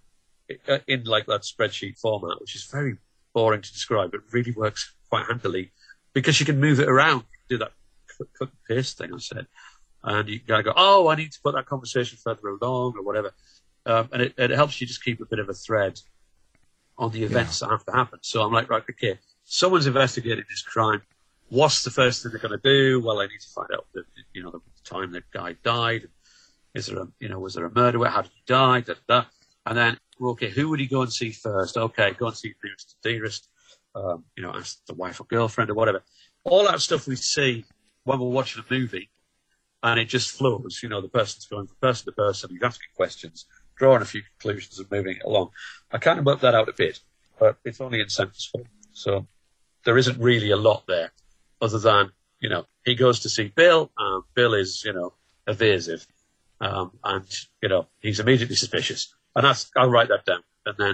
in, in like that spreadsheet format, which is very boring to describe, but really works quite handily because you can move it around, do that cut, cut and paste thing I said, and you kind of go, oh, I need to put that conversation further along or whatever, um, and it, it helps you just keep a bit of a thread on the events yeah. that have to happen. So I'm like, right, okay, someone's investigating this crime. What's the first thing they're going to do? Well, I need to find out the, you know, the time the guy died. Is there a, you know, was there a murder? How did he die? Da, da, da. And then, okay, who would he go and see first? Okay, go and see the nearest and dearest. Um, you know, ask the wife or girlfriend or whatever. All that stuff we see when we're watching a movie, and it just flows. You know, the person's going from person to person, he's asking questions, drawing a few conclusions and moving it along. I kind of worked that out a bit, but it's only in sentence form. So there isn't really a lot there other than, you know, he goes to see Bill, and Bill is, you know, evasive, um, and, you know, he's immediately suspicious. And that's, I'll write that down. And then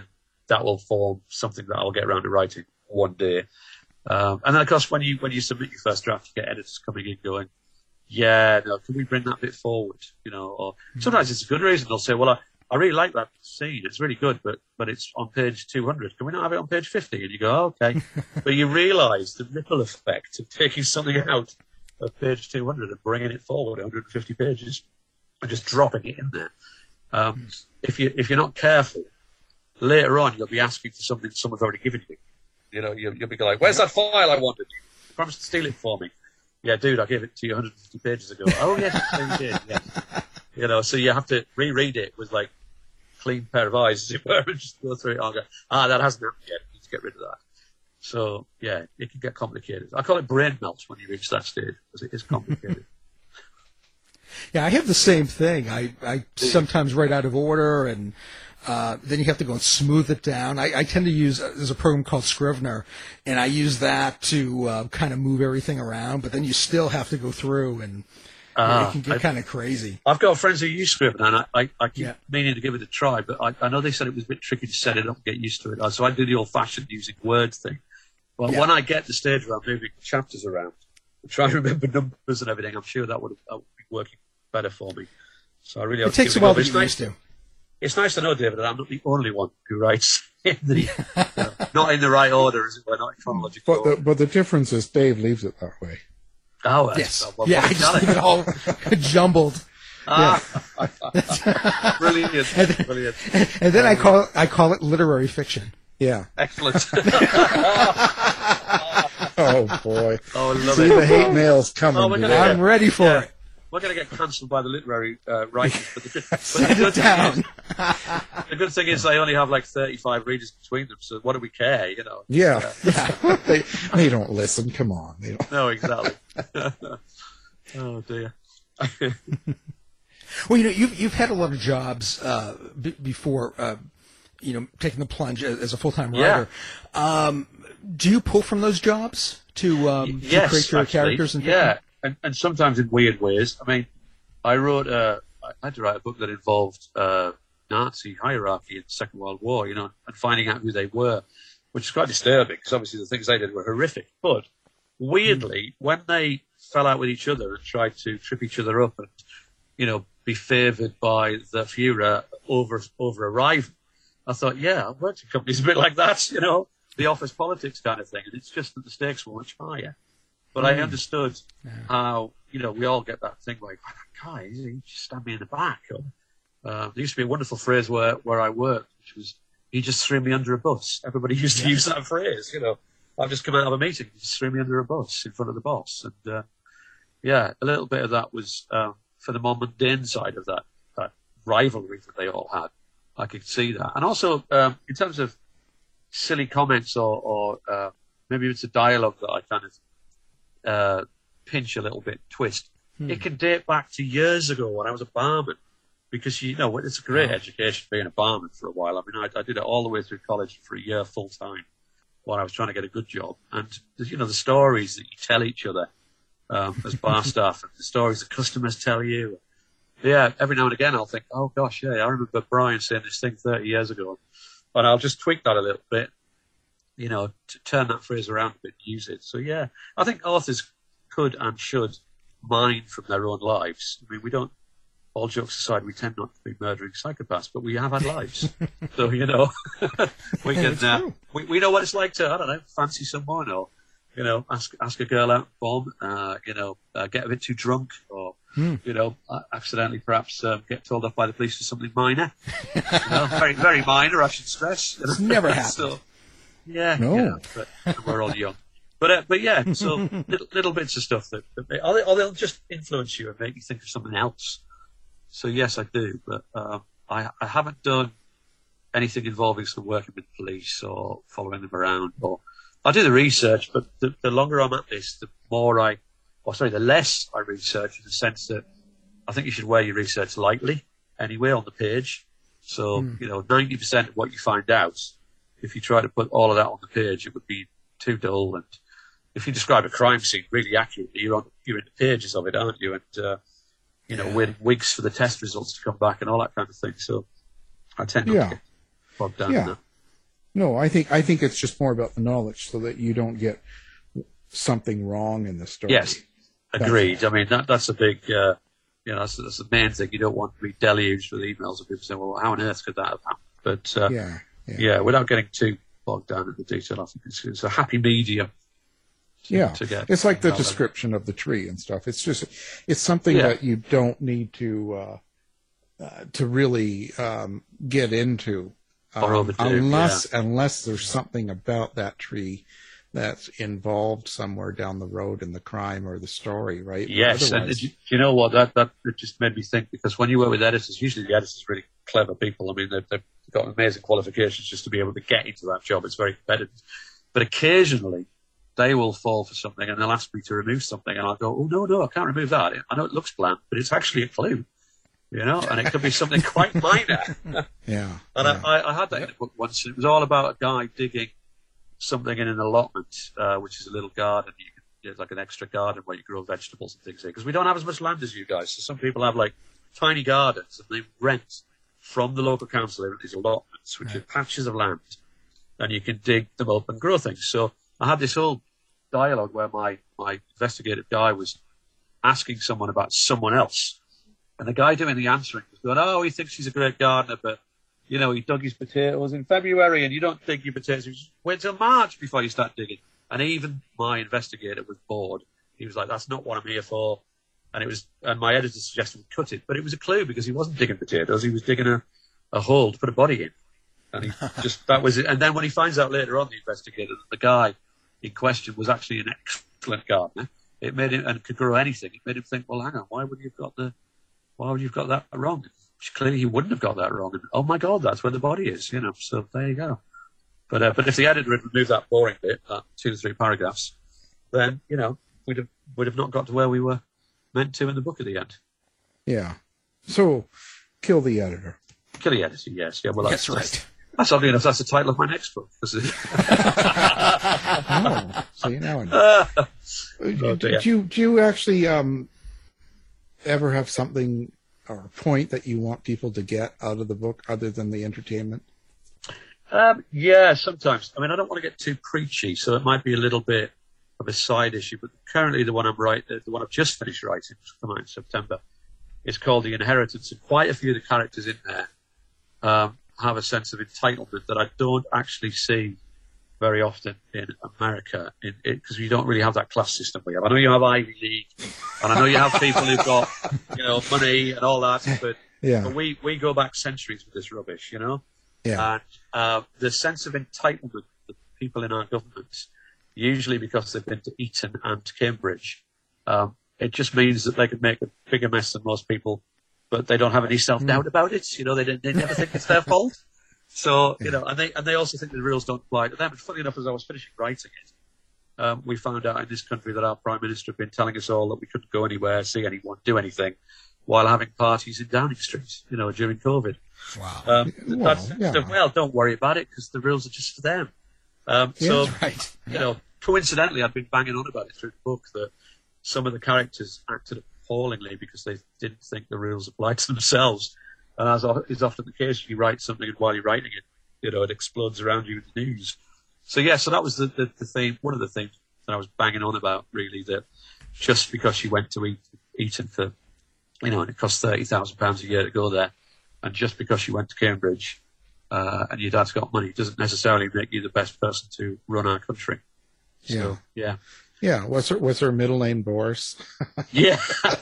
that will form something that I'll get around to writing one day. Um, and then, of course, when you when you submit your first draft, you get editors coming in going, yeah, no, can we bring that bit forward? You know, or sometimes it's a good reason. They'll say, well, I, I really like that scene. It's really good, but but it's on page two hundred. Can we not have it on page fifty? And you go, oh, okay. But you realise the ripple effect of taking something out of page two hundred and bringing it forward one hundred fifty pages and just dropping it in there. Um, if you if you're not careful, later on you'll be asking for something someone's already given you. You know, you'll, you'll be like, where's that file I wanted? You promised to steal it for me. Yeah, dude, I gave it to you one hundred fifty pages ago. Oh, yes, you did, yes. You know, so you have to reread it with, like, clean pair of eyes, as it were, and just go through it and go, ah, that hasn't happened yet. You need to get rid of that. So, yeah, it can get complicated. I call it brain melt when you reach that stage, because it is complicated. Yeah, I have the same thing. I, I sometimes write out of order, and uh, then you have to go and smooth it down. I, I tend to use, there's a program called Scrivener, and I use that to uh, kind of move everything around, but then you still have to go through, and uh, it can get kind of crazy. I've got friends who use Scrivener, and I, I, I keep yeah. meaning to give it a try, but I, I know they said it was a bit tricky to set it up and get used to it. So I do the old-fashioned using Word thing. But yeah. when I get to the stage where I'm moving chapters around, and trying to remember numbers and everything, I'm sure that would, that would be working better for me. So I really it takes a while to get used to. It's nice to know, David, that I'm not the only one who writes in the you know, not in the right order, as it were, not in chronological but the, order. But the difference is Dave leaves it that way. Oh, yes. Well, yeah, I just leave it all jumbled. Ah, yeah. Brilliant, and then, brilliant. And then um, I call it, I call it literary fiction. Yeah. Excellent. Oh boy! Oh, I love See it. the hate mail's coming. Oh, gonna, I'm ready for yeah. it. We're going to get cancelled by the literary uh, writers, but the good, but Send the good it down. Thing is, the good thing is they only have like thirty-five readers between them. So what do we care? You know? Yeah. Uh, they they don't listen. Come on. They don't. No, exactly. Oh dear. Well, you know, you've you've had a lot of jobs uh, b- before. Uh, you know, taking the plunge as a full-time writer. Yeah. Um, do you pull from those jobs to, um, yes, to create your actually. characters? And yeah, and, and sometimes in weird ways. I mean, I wrote a, I had to write a book that involved uh, Nazi hierarchy in the Second World War, you know, and finding out who they were, which is quite disturbing because obviously the things they did were horrific. But weirdly, mm. when they fell out with each other and tried to trip each other up and, you know, be favoured by the Führer over over a rival, I thought, yeah, I've worked in companies a bit like that, you know, the office politics kind of thing. And it's just that the stakes were much higher. But mm. I understood yeah. how, you know, we all get that thing like, oh, that guy, he just stabbed me in the back. Or, uh, there used to be a wonderful phrase where, where I worked, which was, he just threw me under a bus. Everybody used to yeah. use that phrase, you know. I've just come out of a meeting, he just threw me under a bus in front of the boss. And, uh, yeah, a little bit of that was um, for the more mundane side of that, that rivalry that they all had. I could see that. And also, um, in terms of silly comments or, or uh, maybe it's a dialogue that I kind of uh, pinch a little bit, twist, hmm. it can date back to years ago when I was a barman. Because, you know, it's a great oh. education being a barman for a while. I mean, I, I did it all the way through college for a year full time while I was trying to get a good job. And, you know, the stories that you tell each other um, as bar staff and the stories that customers tell you. Yeah, every now and again I'll think, oh gosh, yeah, I remember Brian saying this thing thirty years ago. And I'll just tweak that a little bit, you know, to turn that phrase around a bit, use it. So yeah, I think authors could and should mine from their own lives. I mean, we don't, all jokes aside, we tend not to be murdering psychopaths, but we have had lives. So, you know, we can, uh, we, we know what it's like to, I don't know, fancy someone or, you know, ask ask a girl out, bomb, uh, you know, uh, get a bit too drunk or, Hmm. you know, accidentally perhaps um, get told off by the police for something minor. You know, very, very minor, I should stress. It's never happened. So, yeah, no. yeah, but we're all young. But uh, but yeah, so little, little bits of stuff that, that they, or, they, or they'll just influence you and make you think of something else. So yes, I do, but um, I, I haven't done anything involving some working with police or following them around. Or I do the research, but the, the longer I'm at this, the more I Or sorry, the less I research, in the sense that I think you should wear your research lightly anyway on the page. So, mm. you know, ninety percent of what you find out, if you try to put all of that on the page, it would be too dull. And if you describe a crime scene really accurately, you're on, you're in the pages of it, aren't you? And, uh, you know, yeah. waiting weeks for the test results to come back and all that kind of thing. So I tend not yeah. to get bogged down yeah. in that. No, I think I think it's just more about the knowledge, so that you don't get something wrong in the story. Yes, agreed. I mean, that that's a big, uh, you know, that's, that's the main thing. You don't want to be deluged with emails of people saying, "Well, how on earth could that have happened?" But uh, yeah, yeah, yeah, without getting too bogged down in the detail, I think it's, it's a happy medium. To, yeah, to get it's like the description of the tree and stuff. It's just, it's something yeah. that you don't need to uh, uh, to really um, get into. Um, Or overdo, unless yeah. unless there's something about that tree that's involved somewhere down the road in the crime or the story, right? Yes, and you, you know what? That that it just made me think, because when you work with editors, usually the editors are really clever people. I mean, they've, they've got amazing qualifications just to be able to get into that job. It's very competitive. But occasionally, they will fall for something and they'll ask me to remove something, and I'll go, "Oh no, no, I can't remove that. I know it looks bland, but it's actually a clue." You know, and it could be something quite minor. Yeah. And yeah. I, I had that in a book once. It was all about a guy digging something in an allotment, uh, which is a little garden. You can, it's like an extra garden where you grow vegetables and things here. Because we don't have as much land as you guys. So some people have like tiny gardens and they rent from the local council these allotments, which right. are patches of land. And you can dig them up and grow things. So I had this whole dialogue where my, my investigative guy was asking someone about someone else. And the guy doing the answering was going, "Oh, he thinks he's a great gardener, but, you know, he dug his potatoes in February, and you don't dig your potatoes. You just wait till March before you start digging." And even my investigator was bored. He was like, "That's not what I'm here for." And it was, and my editor suggested we cut it, but it was a clue, because he wasn't digging potatoes. He was digging a, a hole to put a body in. And he just, that was it. And then when he finds out later on, the investigator, that the guy in question was actually an excellent gardener, it made him, and could grow anything. It made him think, well, hang on, why would you have got the, Why would you have got that wrong? Clearly, he wouldn't have got that wrong. And, oh my God, that's where the body is, you know. So there you go. But uh, but if the editor had removed that boring bit, that two to three paragraphs, then you know we'd have would have not got to where we were meant to in the book at the end. Yeah. So, kill the editor. Kill the editor. Yes. Yeah. Well, that's, that's right. That's, that's oddly enough. That's the title of my next book. Oh, see now I know. Uh, oh, do, do you do you actually um. ever have something or a point that you want people to get out of the book other than the entertainment? Um, yeah, sometimes. I mean, I don't want to get too preachy, so it might be a little bit of a side issue. But currently, the one I'm writing, the one I've just finished writing, which will come out in September, is called The Inheritance, and quite a few of the characters in there um, have a sense of entitlement that I don't actually see very often in America, because you don't really have that class system we have. I know you have Ivy League, and I know you have people who've got, you know, money and all that, but, yeah. but we, we go back centuries with this rubbish, you know? Yeah. And uh, the sense of entitlement that people in our government, usually because they've been to Eton and Cambridge, um, it just means that they can make a bigger mess than most people, but they don't have any self-doubt mm. about it. You know, they, they never think it's their fault. So, you know, and they and they also think the rules don't apply to them. And funny enough, as I was finishing writing it, um, we found out in this country that our Prime Minister had been telling us all that we couldn't go anywhere, see anyone, do anything, while having parties in Downing Street, you know, during COVID. Wow. Um, well, that's, yeah. so, well, don't worry about it, because the rules are just for them. Um, yeah, so, right. you know, coincidentally, I'd been banging on about it through the book that some of the characters acted appallingly because they didn't think the rules applied to themselves. And as is often the case, you write something, and while you're writing it, you know, it explodes around you in the news. So, yeah, so that was the, the, the theme, one of the things that I was banging on about, really, that just because you went to Eton for, you know, and it cost thirty thousand pounds a year to go there, and just because you went to Cambridge uh, and your dad's got money, doesn't necessarily make you the best person to run our country. So, yeah. Yeah. Was her, was her middle name Boris? yeah.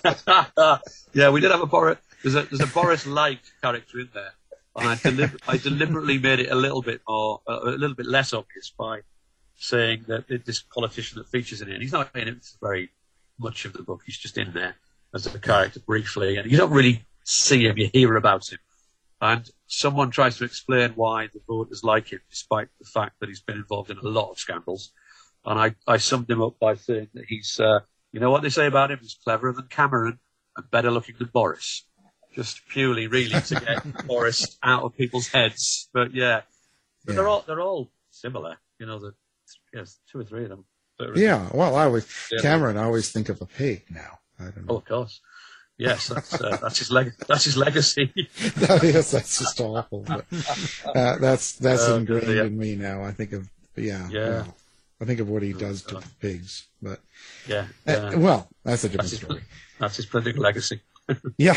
yeah, we did have a Boris. There's a, there's a Boris-like character in there. And I, delib- I deliberately made it a little bit more, uh, a little bit less obvious by saying that this politician that features in it, and he's not in it very much of the book, he's just in there as a character briefly, and you don't really see him, you hear about him. And someone tries to explain why the voters like him, despite the fact that he's been involved in a lot of scandals. And I, I summed him up by saying that he's, uh, you know what they say about him? He's cleverer than Cameron and better looking than Boris. Just purely, really, to get Boris out of people's heads. But yeah, but yeah. they're all they're all similar. You know, the yes, two or three of them. Yeah, well, I always Cameron. I always think of a pig now. I don't know. Oh, of course. Yes, that's uh, that's his leg. That's his legacy. Yes, that's just awful. But, uh, that's that's Uh, ingrained yeah. in me now. I think of yeah, Yeah. well, I think of what he does to the pigs. But Yeah. uh, yeah. well, that's a different that's his, story. that's his political legacy. Yeah.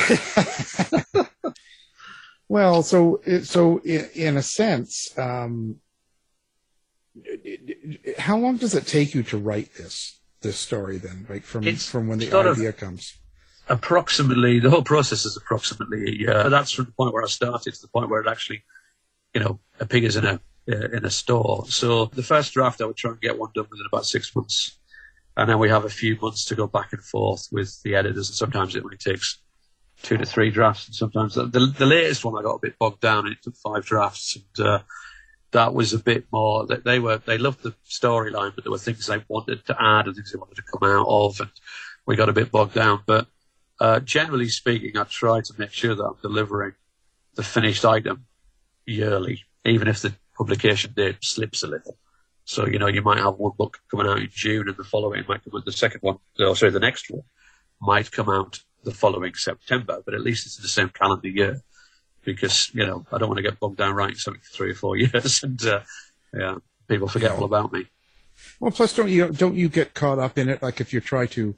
Well, so it- so in, in a sense, um, how long does it take you to write this this story then, like from It's from when the sort of- idea comes? Approximately, the whole process is approximately a year. That's from the point where I started to the point where it actually, you know, a pig is in a uh, in a store. So the first draft, I would try and get one done within about six months, and then we have a few months to go back and forth with the editors. And sometimes it only takes two to three drafts, and sometimes the, the, the latest one I got a bit bogged down. It took five drafts, and uh, that was a bit more. That they were they loved the storyline, but there were things they wanted to add and things they wanted to come out of, and we got a bit bogged down. But uh, generally speaking, I try to make sure that I'm delivering the finished item yearly, even if the publication date slips a little. So, you know, you might have one book coming out in June and the following might come out, the second one, or sorry, the next one might come out the following September, but at least it's in the same calendar year because, you know, I don't want to get bogged down writing something for three or four years and, uh, yeah, people forget all about me. Well, plus, don't you don't you get caught up in it? Like if you try to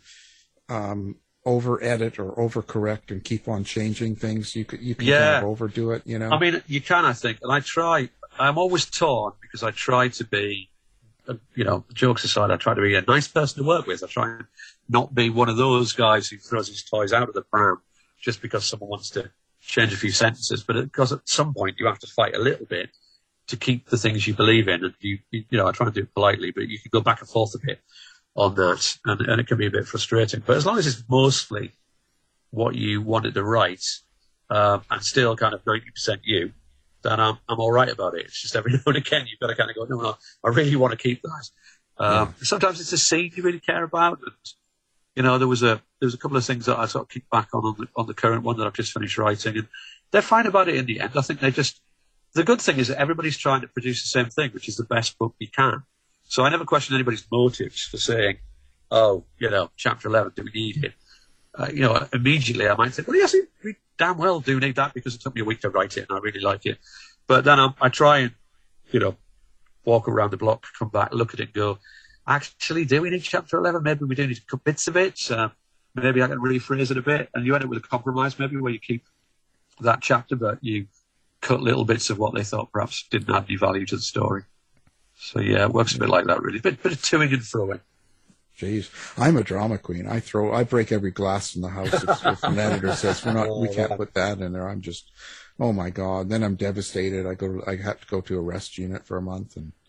um, over edit or over correct and keep on changing things, you could you can Yeah. kind of overdo it. You know. I mean, you can, I think, and I try. I'm always torn because I try to be, uh, you know, jokes aside, I try to be a nice person to work with. I try and not be one of those guys who throws his toys out of the pram just because someone wants to change a few sentences. But because at some point you have to fight a little bit to keep the things you believe in, and you, you know, I try to do it politely, but you can go back and forth a bit on that, and, and it can be a bit frustrating. But as long as it's mostly what you wanted to write, um, and still kind of ninety percent you, then I'm I'm all right about it. It's just every now and again you've got to kind of go, no, no, I really want to keep that. Um, yeah. Sometimes it's a scene you really care about, and you know, there was a there was a couple of things that I sort of kicked back on on the, on the current one that I've just finished writing, and they're fine about it in the end. I think they just the good thing is that everybody's trying to produce the same thing, which is the best book you can. So I never question anybody's motives for saying, oh, you know, chapter eleven, do we need it? Uh, you know, immediately I might think, well, yes, we damn well do need that because it took me a week to write it and I really like it. But then I, I try and, you know, walk around the block, come back, look at it and go, actually, do we need chapter eleven? Maybe we do need bits of it. Uh, maybe I can rephrase it a bit. And you end up with a compromise maybe where you keep that chapter, but you cut little bits of what they thought perhaps didn't add any value to the story. So, yeah, it works a bit like that, really. A bit, bit of toing and throwing. Jeez, I'm a drama queen. I throw, I break every glass in the house if, if an editor says we're not, we can't put that in there. I'm just, oh my god. Then I'm devastated. I go, I have to go to a rest unit for a month, and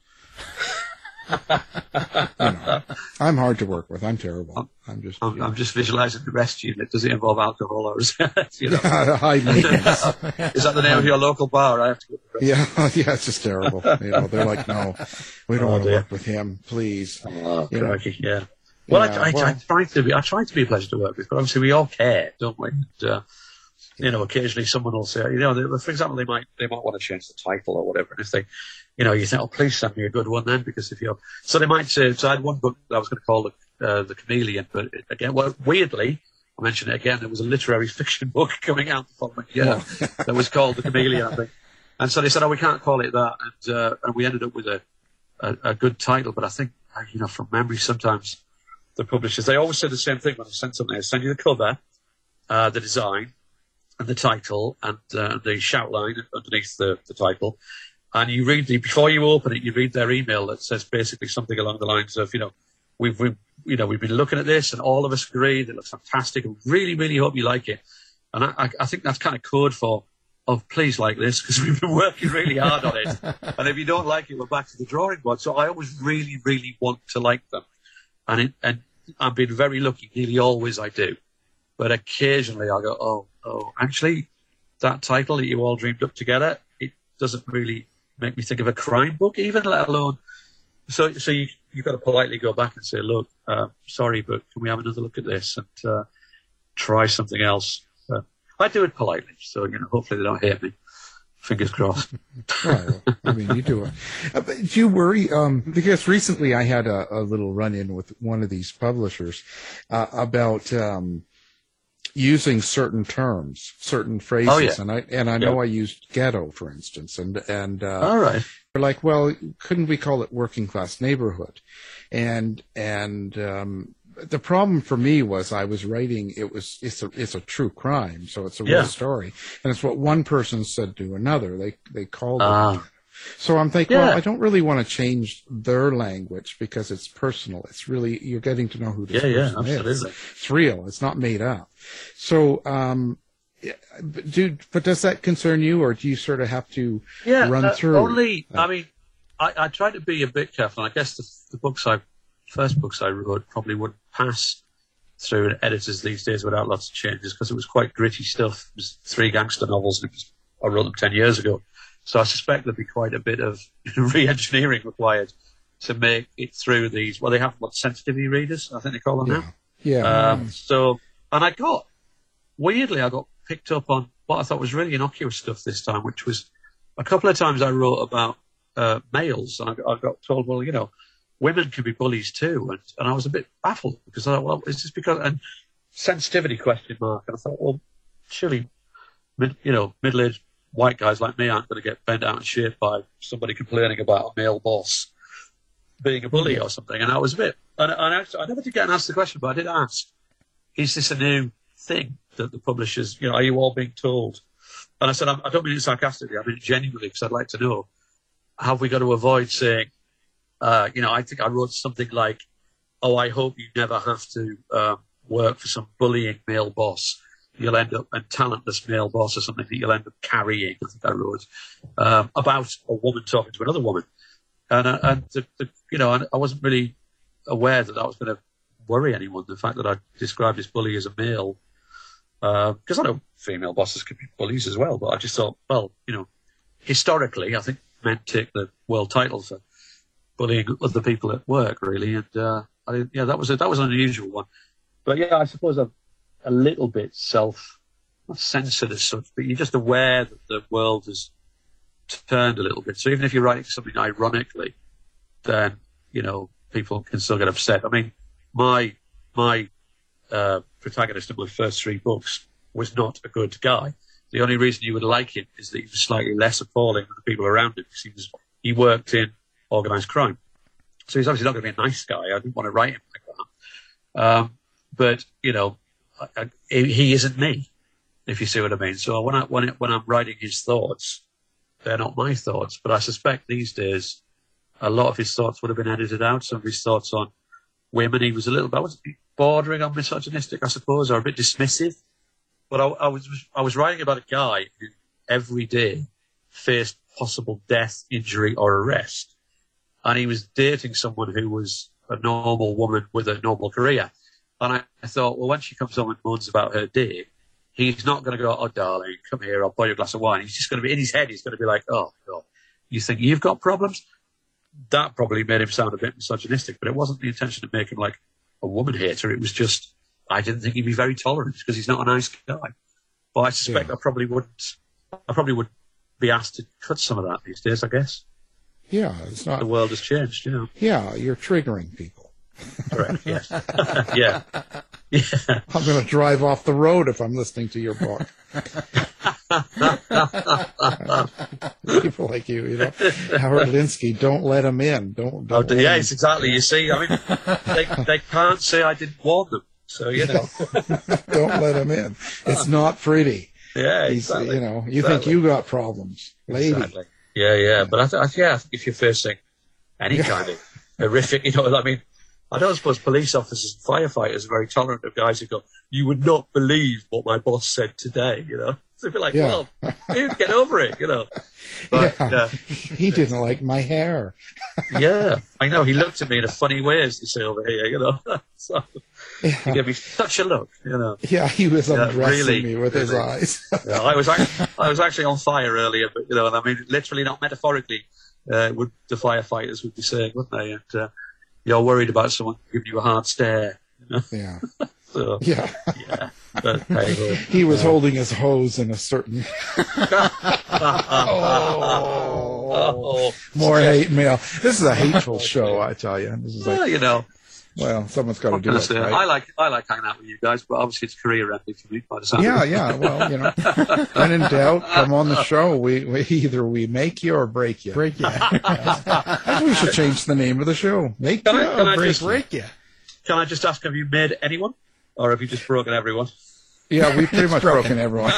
you know, I'm hard to work with. I'm terrible. I'm just, I'm, I'm just visualising the rest unit. Does it involve alcohol, or is it, you know? high maintenance. Is that the name of your local bar? I have to go to the Yeah, yeah, it's just terrible. You know, they're like, no, we don't Oh, want to dear. work with him, please. Oh, You know, crikey, yeah. Well, Yeah, I, I, well- I try to be. I try to be a pleasure to work with, but obviously we all care, don't we? And, uh, you know, occasionally someone will say, you know, they, for example, they might they might want to change the title or whatever. And if they, you know, you think, oh, please send me a good one then, because if you're, so they might say. So I had one book that I was going to call the uh, the Chameleon, but it, again, well, weirdly, I mentioned it again. There was a literary fiction book coming out the following year that was called The Chameleon, I think. And so they said, oh, we can't call it that, and uh, and we ended up with a, a a good title. But I think, you know, from memory, sometimes the publishers, they always say the same thing when I send something. I send you the cover, uh, the design, and the title, and uh, the shout line underneath the, the title. And you read the, before you open it, you read their email that says basically something along the lines of, you know, we've, we've you know, we've been looking at this and all of us agree that it looks fantastic and really, really hope you like it. And I, I, I think that's kind of code for, of please like this, because we've been working really hard on it. And if you don't like it, we're back to the drawing board. So I always really, really want to like them. And it, and I've been very lucky. Nearly always I do. But occasionally I go, oh, oh, actually, that title that you all dreamed up together, it doesn't really make me think of a crime book, even, let alone. So, so you, you've got to politely go back and say, look, uh, sorry, but can we have another look at this and uh, try something else? Uh, I do it politely, so, you know, hopefully they don't hate me. Fingers crossed. Well, I mean, you do it. Uh, but do you worry? Um, because recently I had a, a little run-in with one of these publishers uh, about, um, using certain terms, certain phrases, Oh, yeah. and I and I know Yeah. I used ghetto, for instance, and and uh, All right. they're like, well, couldn't we call it working class neighborhood? And and um, the problem for me was I was writing. It was it's a it's a true crime, so it's a real Yeah. story, and it's what one person said to another. They they called Ah. it. So I'm thinking, well, Yeah. I don't really want to change their language because it's personal. It's really, you're getting to know who this Yeah, yeah, person is. absolutely. It's real. It's not made up. So, um, yeah, but do, but does that concern you, or do you sort of have to Yeah, run uh, through? only. I mean, I, I try to be a bit careful. I guess the, the books I, first books I wrote probably wouldn't pass through editors these days without lots of changes because it was quite gritty stuff. It was three gangster novels, and it was, I wrote them ten years ago. So I suspect there'd be quite a bit of re-engineering required to make it through these. Well, they have what sensitivity readers, I think they call them now. Yeah. Um, so, and I got weirdly, I got picked up on what I thought was really innocuous stuff this time, which was a couple of times I wrote about uh, males, and I, I got told, well, you know, women can be bullies too, and, and I was a bit baffled because I thought, well, it's just because and sensitivity question mark, and I thought, well, surely, mid, you know, middle-aged white guys like me aren't going to get bent out and shaped by somebody complaining about a male boss being a bully or something. And I was a bit, and, and I, I never did get an answer the question, but I did ask, is this a new thing that the publishers, you know, are you all being told? And I said, I'm, I don't mean it sarcastically, I mean it genuinely, because I'd like to know, have we got to avoid saying, uh, you know, I think I wrote something like, oh, I hope you never have to uh, work for some bullying male boss. You'll end up a talentless male boss or something that you'll end up carrying. I think I wrote um, about a woman talking to another woman, and uh, and the, the, you know, I wasn't really aware that that was going to worry anyone. The fact that I described this bully as a male, because uh, I know female bosses can be bullies as well. But I just thought, well, you know, historically, I think men take the world title for bullying other people at work, really, and uh, I, yeah, that was a, that was an unusual one. But yeah, I suppose I've a little bit self, not censored as such, but you're just aware that the world has turned a little bit. So even if you're writing something ironically, then, you know, people can still get upset. I mean, my my uh, protagonist of my first three books was not a good guy. The only reason you would like him is that he was slightly less appalling than the people around him, because he was he worked in organised crime. So he's obviously not going to be a nice guy. I didn't want to write him like that. Um, but, you know, I, I, he isn't me, if you see what I mean. So when I when it, when I'm writing his thoughts, they're not my thoughts. But I suspect these days, a lot of his thoughts would have been edited out. Some of his thoughts on women, he was a little bit, was bordering on misogynistic, I suppose, or a bit dismissive. But I, I was I was writing about a guy who every day faced possible death, injury, or arrest, and he was dating someone who was a normal woman with a normal career. And I, I thought, well, when she comes home and moans about her day, he's not going to go, oh, darling, come here, I'll buy you a glass of wine. He's just going to be, in his head, he's going to be like, oh, God, you think you've got problems? That probably made him sound a bit misogynistic, but it wasn't the intention to make him like a woman hater. It was just, I didn't think he'd be very tolerant because he's not a nice guy. But I suspect yeah. I probably wouldn't, I probably would be asked to cut some of that these days, I guess. Yeah, it's not. The world has changed, you know. Yeah, you're triggering people. Correct, yes. yeah. yeah. I'm going to drive off the road if I'm listening to your book. People like you, you know. Howard Linsky, don't let them in. Don't, don't oh, yes, exactly. You see, I mean, they, they can't say I didn't warn them. So, you know. Don't let them in. It's not pretty. Yeah, He's, exactly. You know, you exactly. think you got problems. Lady. Exactly. Yeah, yeah. But I, th- I yeah, I think if you're facing any yeah. kind of horrific, you know, I mean, I don't suppose police officers and firefighters are very tolerant of guys who go, you would not believe what my boss said today, you know. So be like, yeah. well, dude, get over it, you know. But, yeah. uh, he didn't like my hair. yeah, I know. He looked at me in a funny way, as they say over here, you know. so yeah. He gave me such a look, you know. Yeah, he was yeah, undressing really, me with really. his eyes. yeah, I was actually, I was actually on fire earlier, but you know, and I mean, literally, not metaphorically, uh, would the firefighters would be saying, wouldn't they? And uh, you're worried about someone giving you a hard stare. You know? Yeah. so, yeah. Yeah. But, hey, he was uh, holding his hose in a certain. oh, oh, more hate mail. This is a hateful show, I tell you. This is well, like, you know, Well, someone's got to What do can I it, say? right? I like I like hanging out with you guys, but obviously it's career ending for me by the sound Yeah, of it. yeah. Well, you know, when in doubt, come on the show. We, we either we make you or break you. Break you. Maybe we should change the name of the show. Make Can you I, can or I break just you. Break you. Can I just ask, have you made anyone, or have you just broken everyone? Yeah, we've pretty much broken. broken everyone.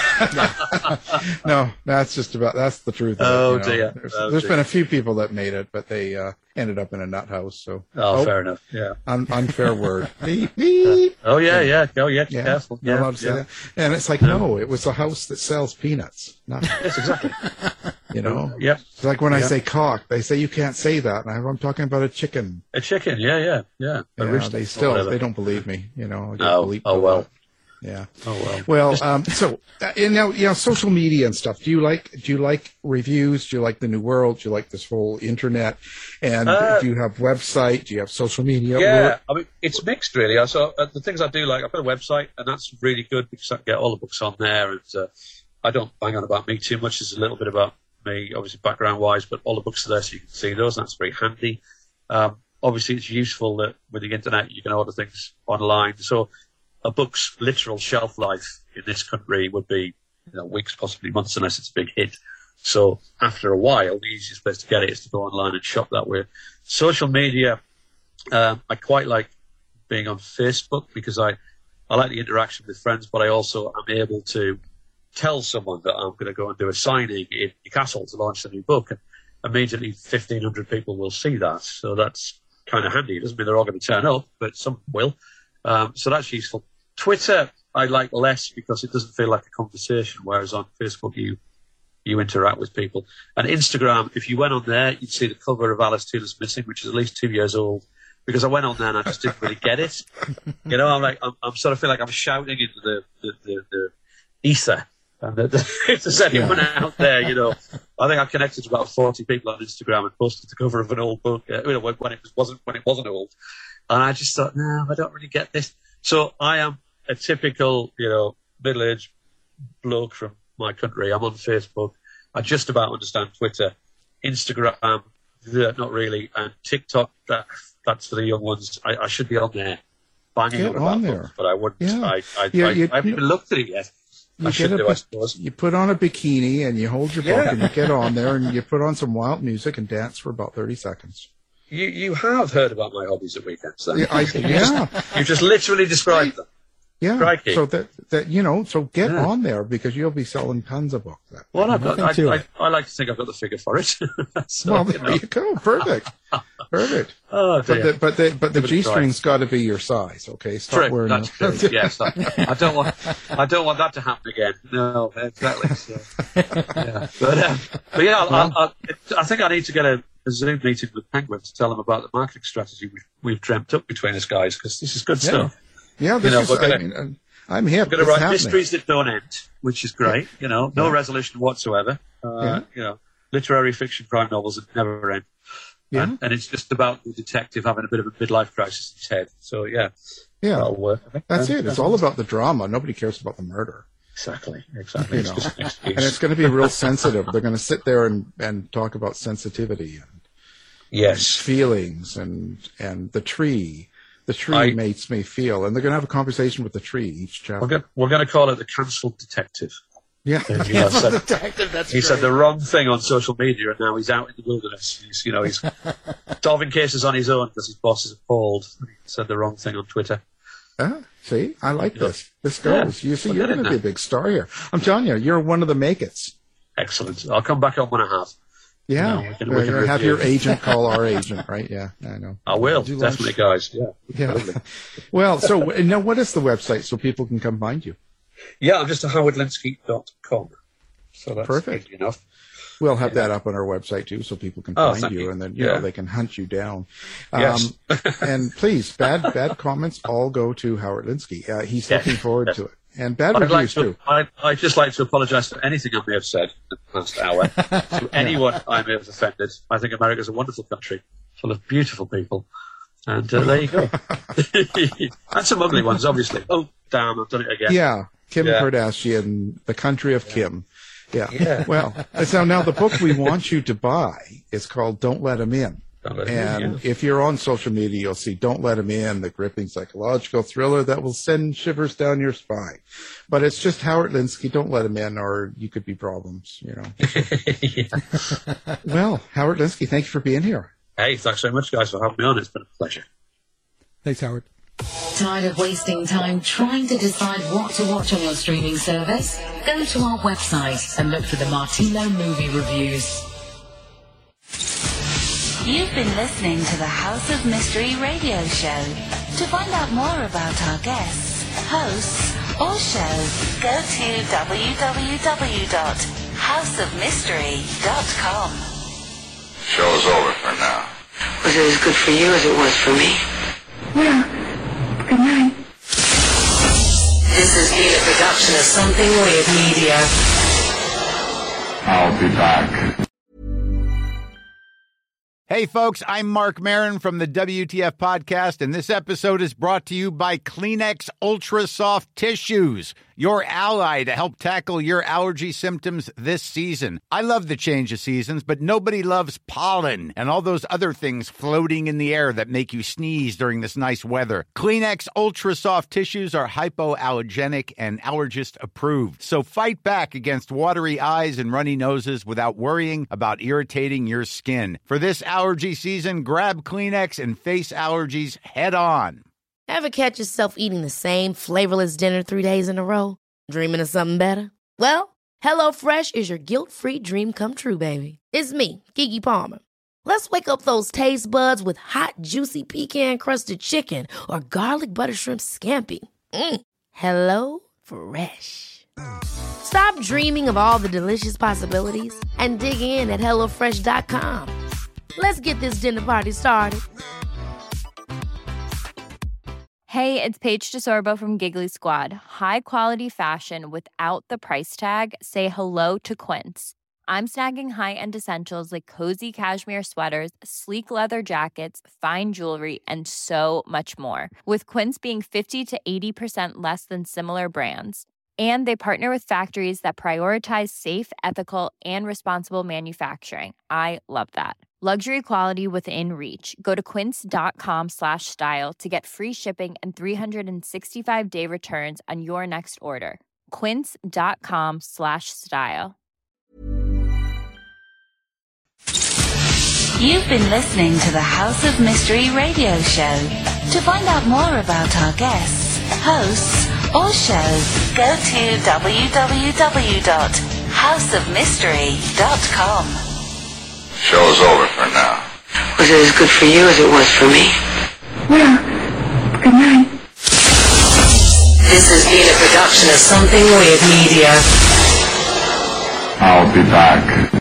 No, that's just about, that's the truth of Oh, it. you know. dear. There's, Oh, there's dear. been a few people that made it, but they uh, ended up in a nut house. So, Oh, fair enough. Yeah. Un- unfair word. Beep, beep. Oh yeah, yeah. Oh yeah. Yeah, Careful. not Yeah. allowed to say yeah. that. And it's like, no, it was a house that sells peanuts. Not, Yes, exactly. you know. Yeah. It's like when I Yeah. say cock, they say you can't say that, and I'm talking about a chicken. A chicken. Yeah, yeah, yeah. A Yeah, rooster they or still whatever. they don't believe me. You know. I get Oh, bleeped oh a well. lot. Yeah. Oh well. Well, um, so uh, and now, you know, social media and stuff. Do you like do you like reviews? Do you like the new world? Do you like this whole internet? And Uh, do you have website? Do you have social media? Yeah, work? I mean, it's mixed really. I So uh, the things I do like, I've got a website, and that's really good because I can get all the books on there, and uh, I don't bang on about me too much. There's a little bit about me, obviously background-wise, but all the books are there, so you can see those, and that's very handy. Um, obviously, it's useful that with the internet you can order things online. So a book's literal shelf life in this country would be, you know, weeks, possibly months, unless it's a big hit. So after a while, the easiest place to get it is to go online and shop that way. Social media, um, I quite like being on Facebook because I, I like the interaction with friends, but I also am able to tell someone that I'm going to go and do a signing in Newcastle to launch a new book, and immediately fifteen hundred people will see that. So that's kind of handy. It doesn't mean they're all going to turn up, but some will. Um, so that's useful. Twitter, I like less because it doesn't feel like a conversation, whereas on Facebook, you you interact with people. And Instagram, if you went on there, you'd see the cover of Alice Taylor's Missing, which is at least two years old, because I went on there and I just didn't really get it. You know, I'm like, I'm, I'm sort of feel like I'm shouting into the, the, the, the ether. And the, the, if there's anyone yeah. out there, you know, I think I connected to about forty people on Instagram and posted the cover of an old book, uh, you know, when, when it was, wasn't when it wasn't old. And I just thought, no, I don't really get this. So I am a typical, you know, middle-aged bloke from my country. I'm on Facebook. I just about understand Twitter. Instagram, not really. And TikTok, that, that's for the young ones. I, I should be on there banging Get on on about there. books, but I wouldn't. Yeah. I, I, Yeah, I, you- I haven't even looked at it yet. I You, should get a, do, I bi- suppose. you put on a bikini and you hold your book Yeah. and you get on there and you put on some wild music and dance for about thirty seconds. You you have heard about my hobbies at weekends, then? Yeah, I, yeah, You just literally described them. yeah. Crikey. So that that you know, so get Yeah. on there because you'll be selling tons of books. That Well, I've got, Nothing to I, it. I, I like to think I've got the figure for it. So, well, you there know. you go. Perfect, perfect. Oh, But dear. the but the but the Give it a G try. string's got to be your size. Okay, stop True, wearing that's them. true. Yes, that, I don't want. I don't want that to happen again. No, exactly. So, yeah. But, uh, but yeah, I, I, I think I need to get a, a Zoom meeting with Penguin to tell them about the marketing strategy we've, we've dreamt up between us guys, because this is good Yeah. stuff. Yeah, this You know, is. we're I gonna- mean, uh, I'm hip. We're going It's to write happening. mysteries that don't end, which is great. You know, no Yeah. resolution whatsoever. Uh, Yeah. You know, literary fiction crime novels that never end. Yeah. And, and it's just about the detective having a bit of a midlife crisis in his head. So yeah, Yeah, that'll work. I think. that's And- it. It's all about the drama. Nobody cares about the murder. Exactly, exactly. You It's know, just an excuse. and it's going to be real sensitive. They're going to sit there and, and talk about sensitivity and Yes. feelings and and the tree. The tree I- makes me feel, and they're going to have a conversation with the tree each chapter. We're going, we're going to call it the cancelled detective. Yeah, And, you know, said- Detective, that's he great. said the wrong thing on social media, and now he's out in the wilderness. He's, you know, he's solving cases on his own because his boss is appalled. He said the wrong thing on Twitter. Ah, see, I like Yeah. this. This Yeah. goes. You see, We'll you're get it going to be a now. big star here. I'm telling you, you're one of the make-its. Excellent. I'll come back on when I have. Yeah, No, we can- Uh, we can you have review. your agent call our agent, right? Yeah, I know. I will, Do lunch. definitely, guys. Yeah. Yeah. Absolutely. Well, so now what is the website so people can come find you? Yeah, I'm just at howard linsky dot com. So that's Perfect. easy enough. We'll have that up on our website too, so people can Oh, find thank you, you. and then you Yeah. know they can hunt you down. Yes. and please, bad bad comments all go to Howard Linsky. Uh, he's Yeah. looking forward Yes. to it, and bad I'd like reviews to, too. I, I'd just like to apologise for anything I may have said in the past hour. To anyone I may have offended. I think America's a wonderful country, full of beautiful people. And uh, there you go. And some ugly ones, obviously. Oh, damn, I've done it again. Yeah, Kim Yeah. Kardashian, the country of Kim. Yeah. Yeah. Well, so now the book we want you to buy is called "Don't Let Him In." And yeah. if you're on social media, you'll see Don't Let Him In, the gripping psychological thriller that will send shivers down your spine. But it's just Howard Linsky, Don't Let Him In, or you could be problems, you know. Well, Howard Linsky, thank you for being here. Hey, thanks so much, guys, for having me on. It's been a pleasure. Thanks, Howard. Tired of wasting time trying to decide what to watch on your streaming service? Go to our website and look for the Martino Movie Reviews. You've been listening to the House of Mystery radio show. To find out more about our guests, hosts, or shows, go to w w w dot house of mystery dot com. Show's over for now. Was it as good for you as it was for me? Well, good night. This has been a production of Something Weird Media. I'll be back. Hey folks, I'm Mark Maron from the W T F Podcast, and this episode is brought to you by Kleenex Ultra Soft Tissues, your ally to help tackle your allergy symptoms this season. I love the change of seasons, but nobody loves pollen and all those other things floating in the air that make you sneeze during this nice weather. Kleenex Ultra Soft Tissues are hypoallergenic and allergist approved, so fight back against watery eyes and runny noses without worrying about irritating your skin. For this allergy season, grab Kleenex and face allergies head on. Ever catch yourself eating the same flavorless dinner three days in a row? Dreaming of something better? Well, HelloFresh is your guilt-free dream come true, baby. It's me, Keke Palmer. Let's wake up those taste buds with hot, juicy pecan-crusted chicken or garlic butter shrimp scampi. Mm. Hello Fresh. Stop dreaming of all the delicious possibilities and dig in at hello fresh dot com. Let's get this dinner party started. Hey, it's Paige DeSorbo from Giggly Squad. High quality fashion without the price tag. Say hello to Quince. I'm snagging high-end essentials like cozy cashmere sweaters, sleek leather jackets, fine jewelry, and so much more. With Quince being fifty to eighty percent less than similar brands. And they partner with factories that prioritize safe, ethical, and responsible manufacturing. I love that. Luxury quality within reach. Go to quince.com slash style to get free shipping and three sixty-five day returns on your next order. Quince.com slash style. You've been listening to the House of Mystery radio show. To find out more about our guests, hosts, or shows, go to w w w dot house of mystery dot com. Show's over for now. Was it as good for you as it was for me? Well, good night. This has been a production of Something Weird Media. I'll be back.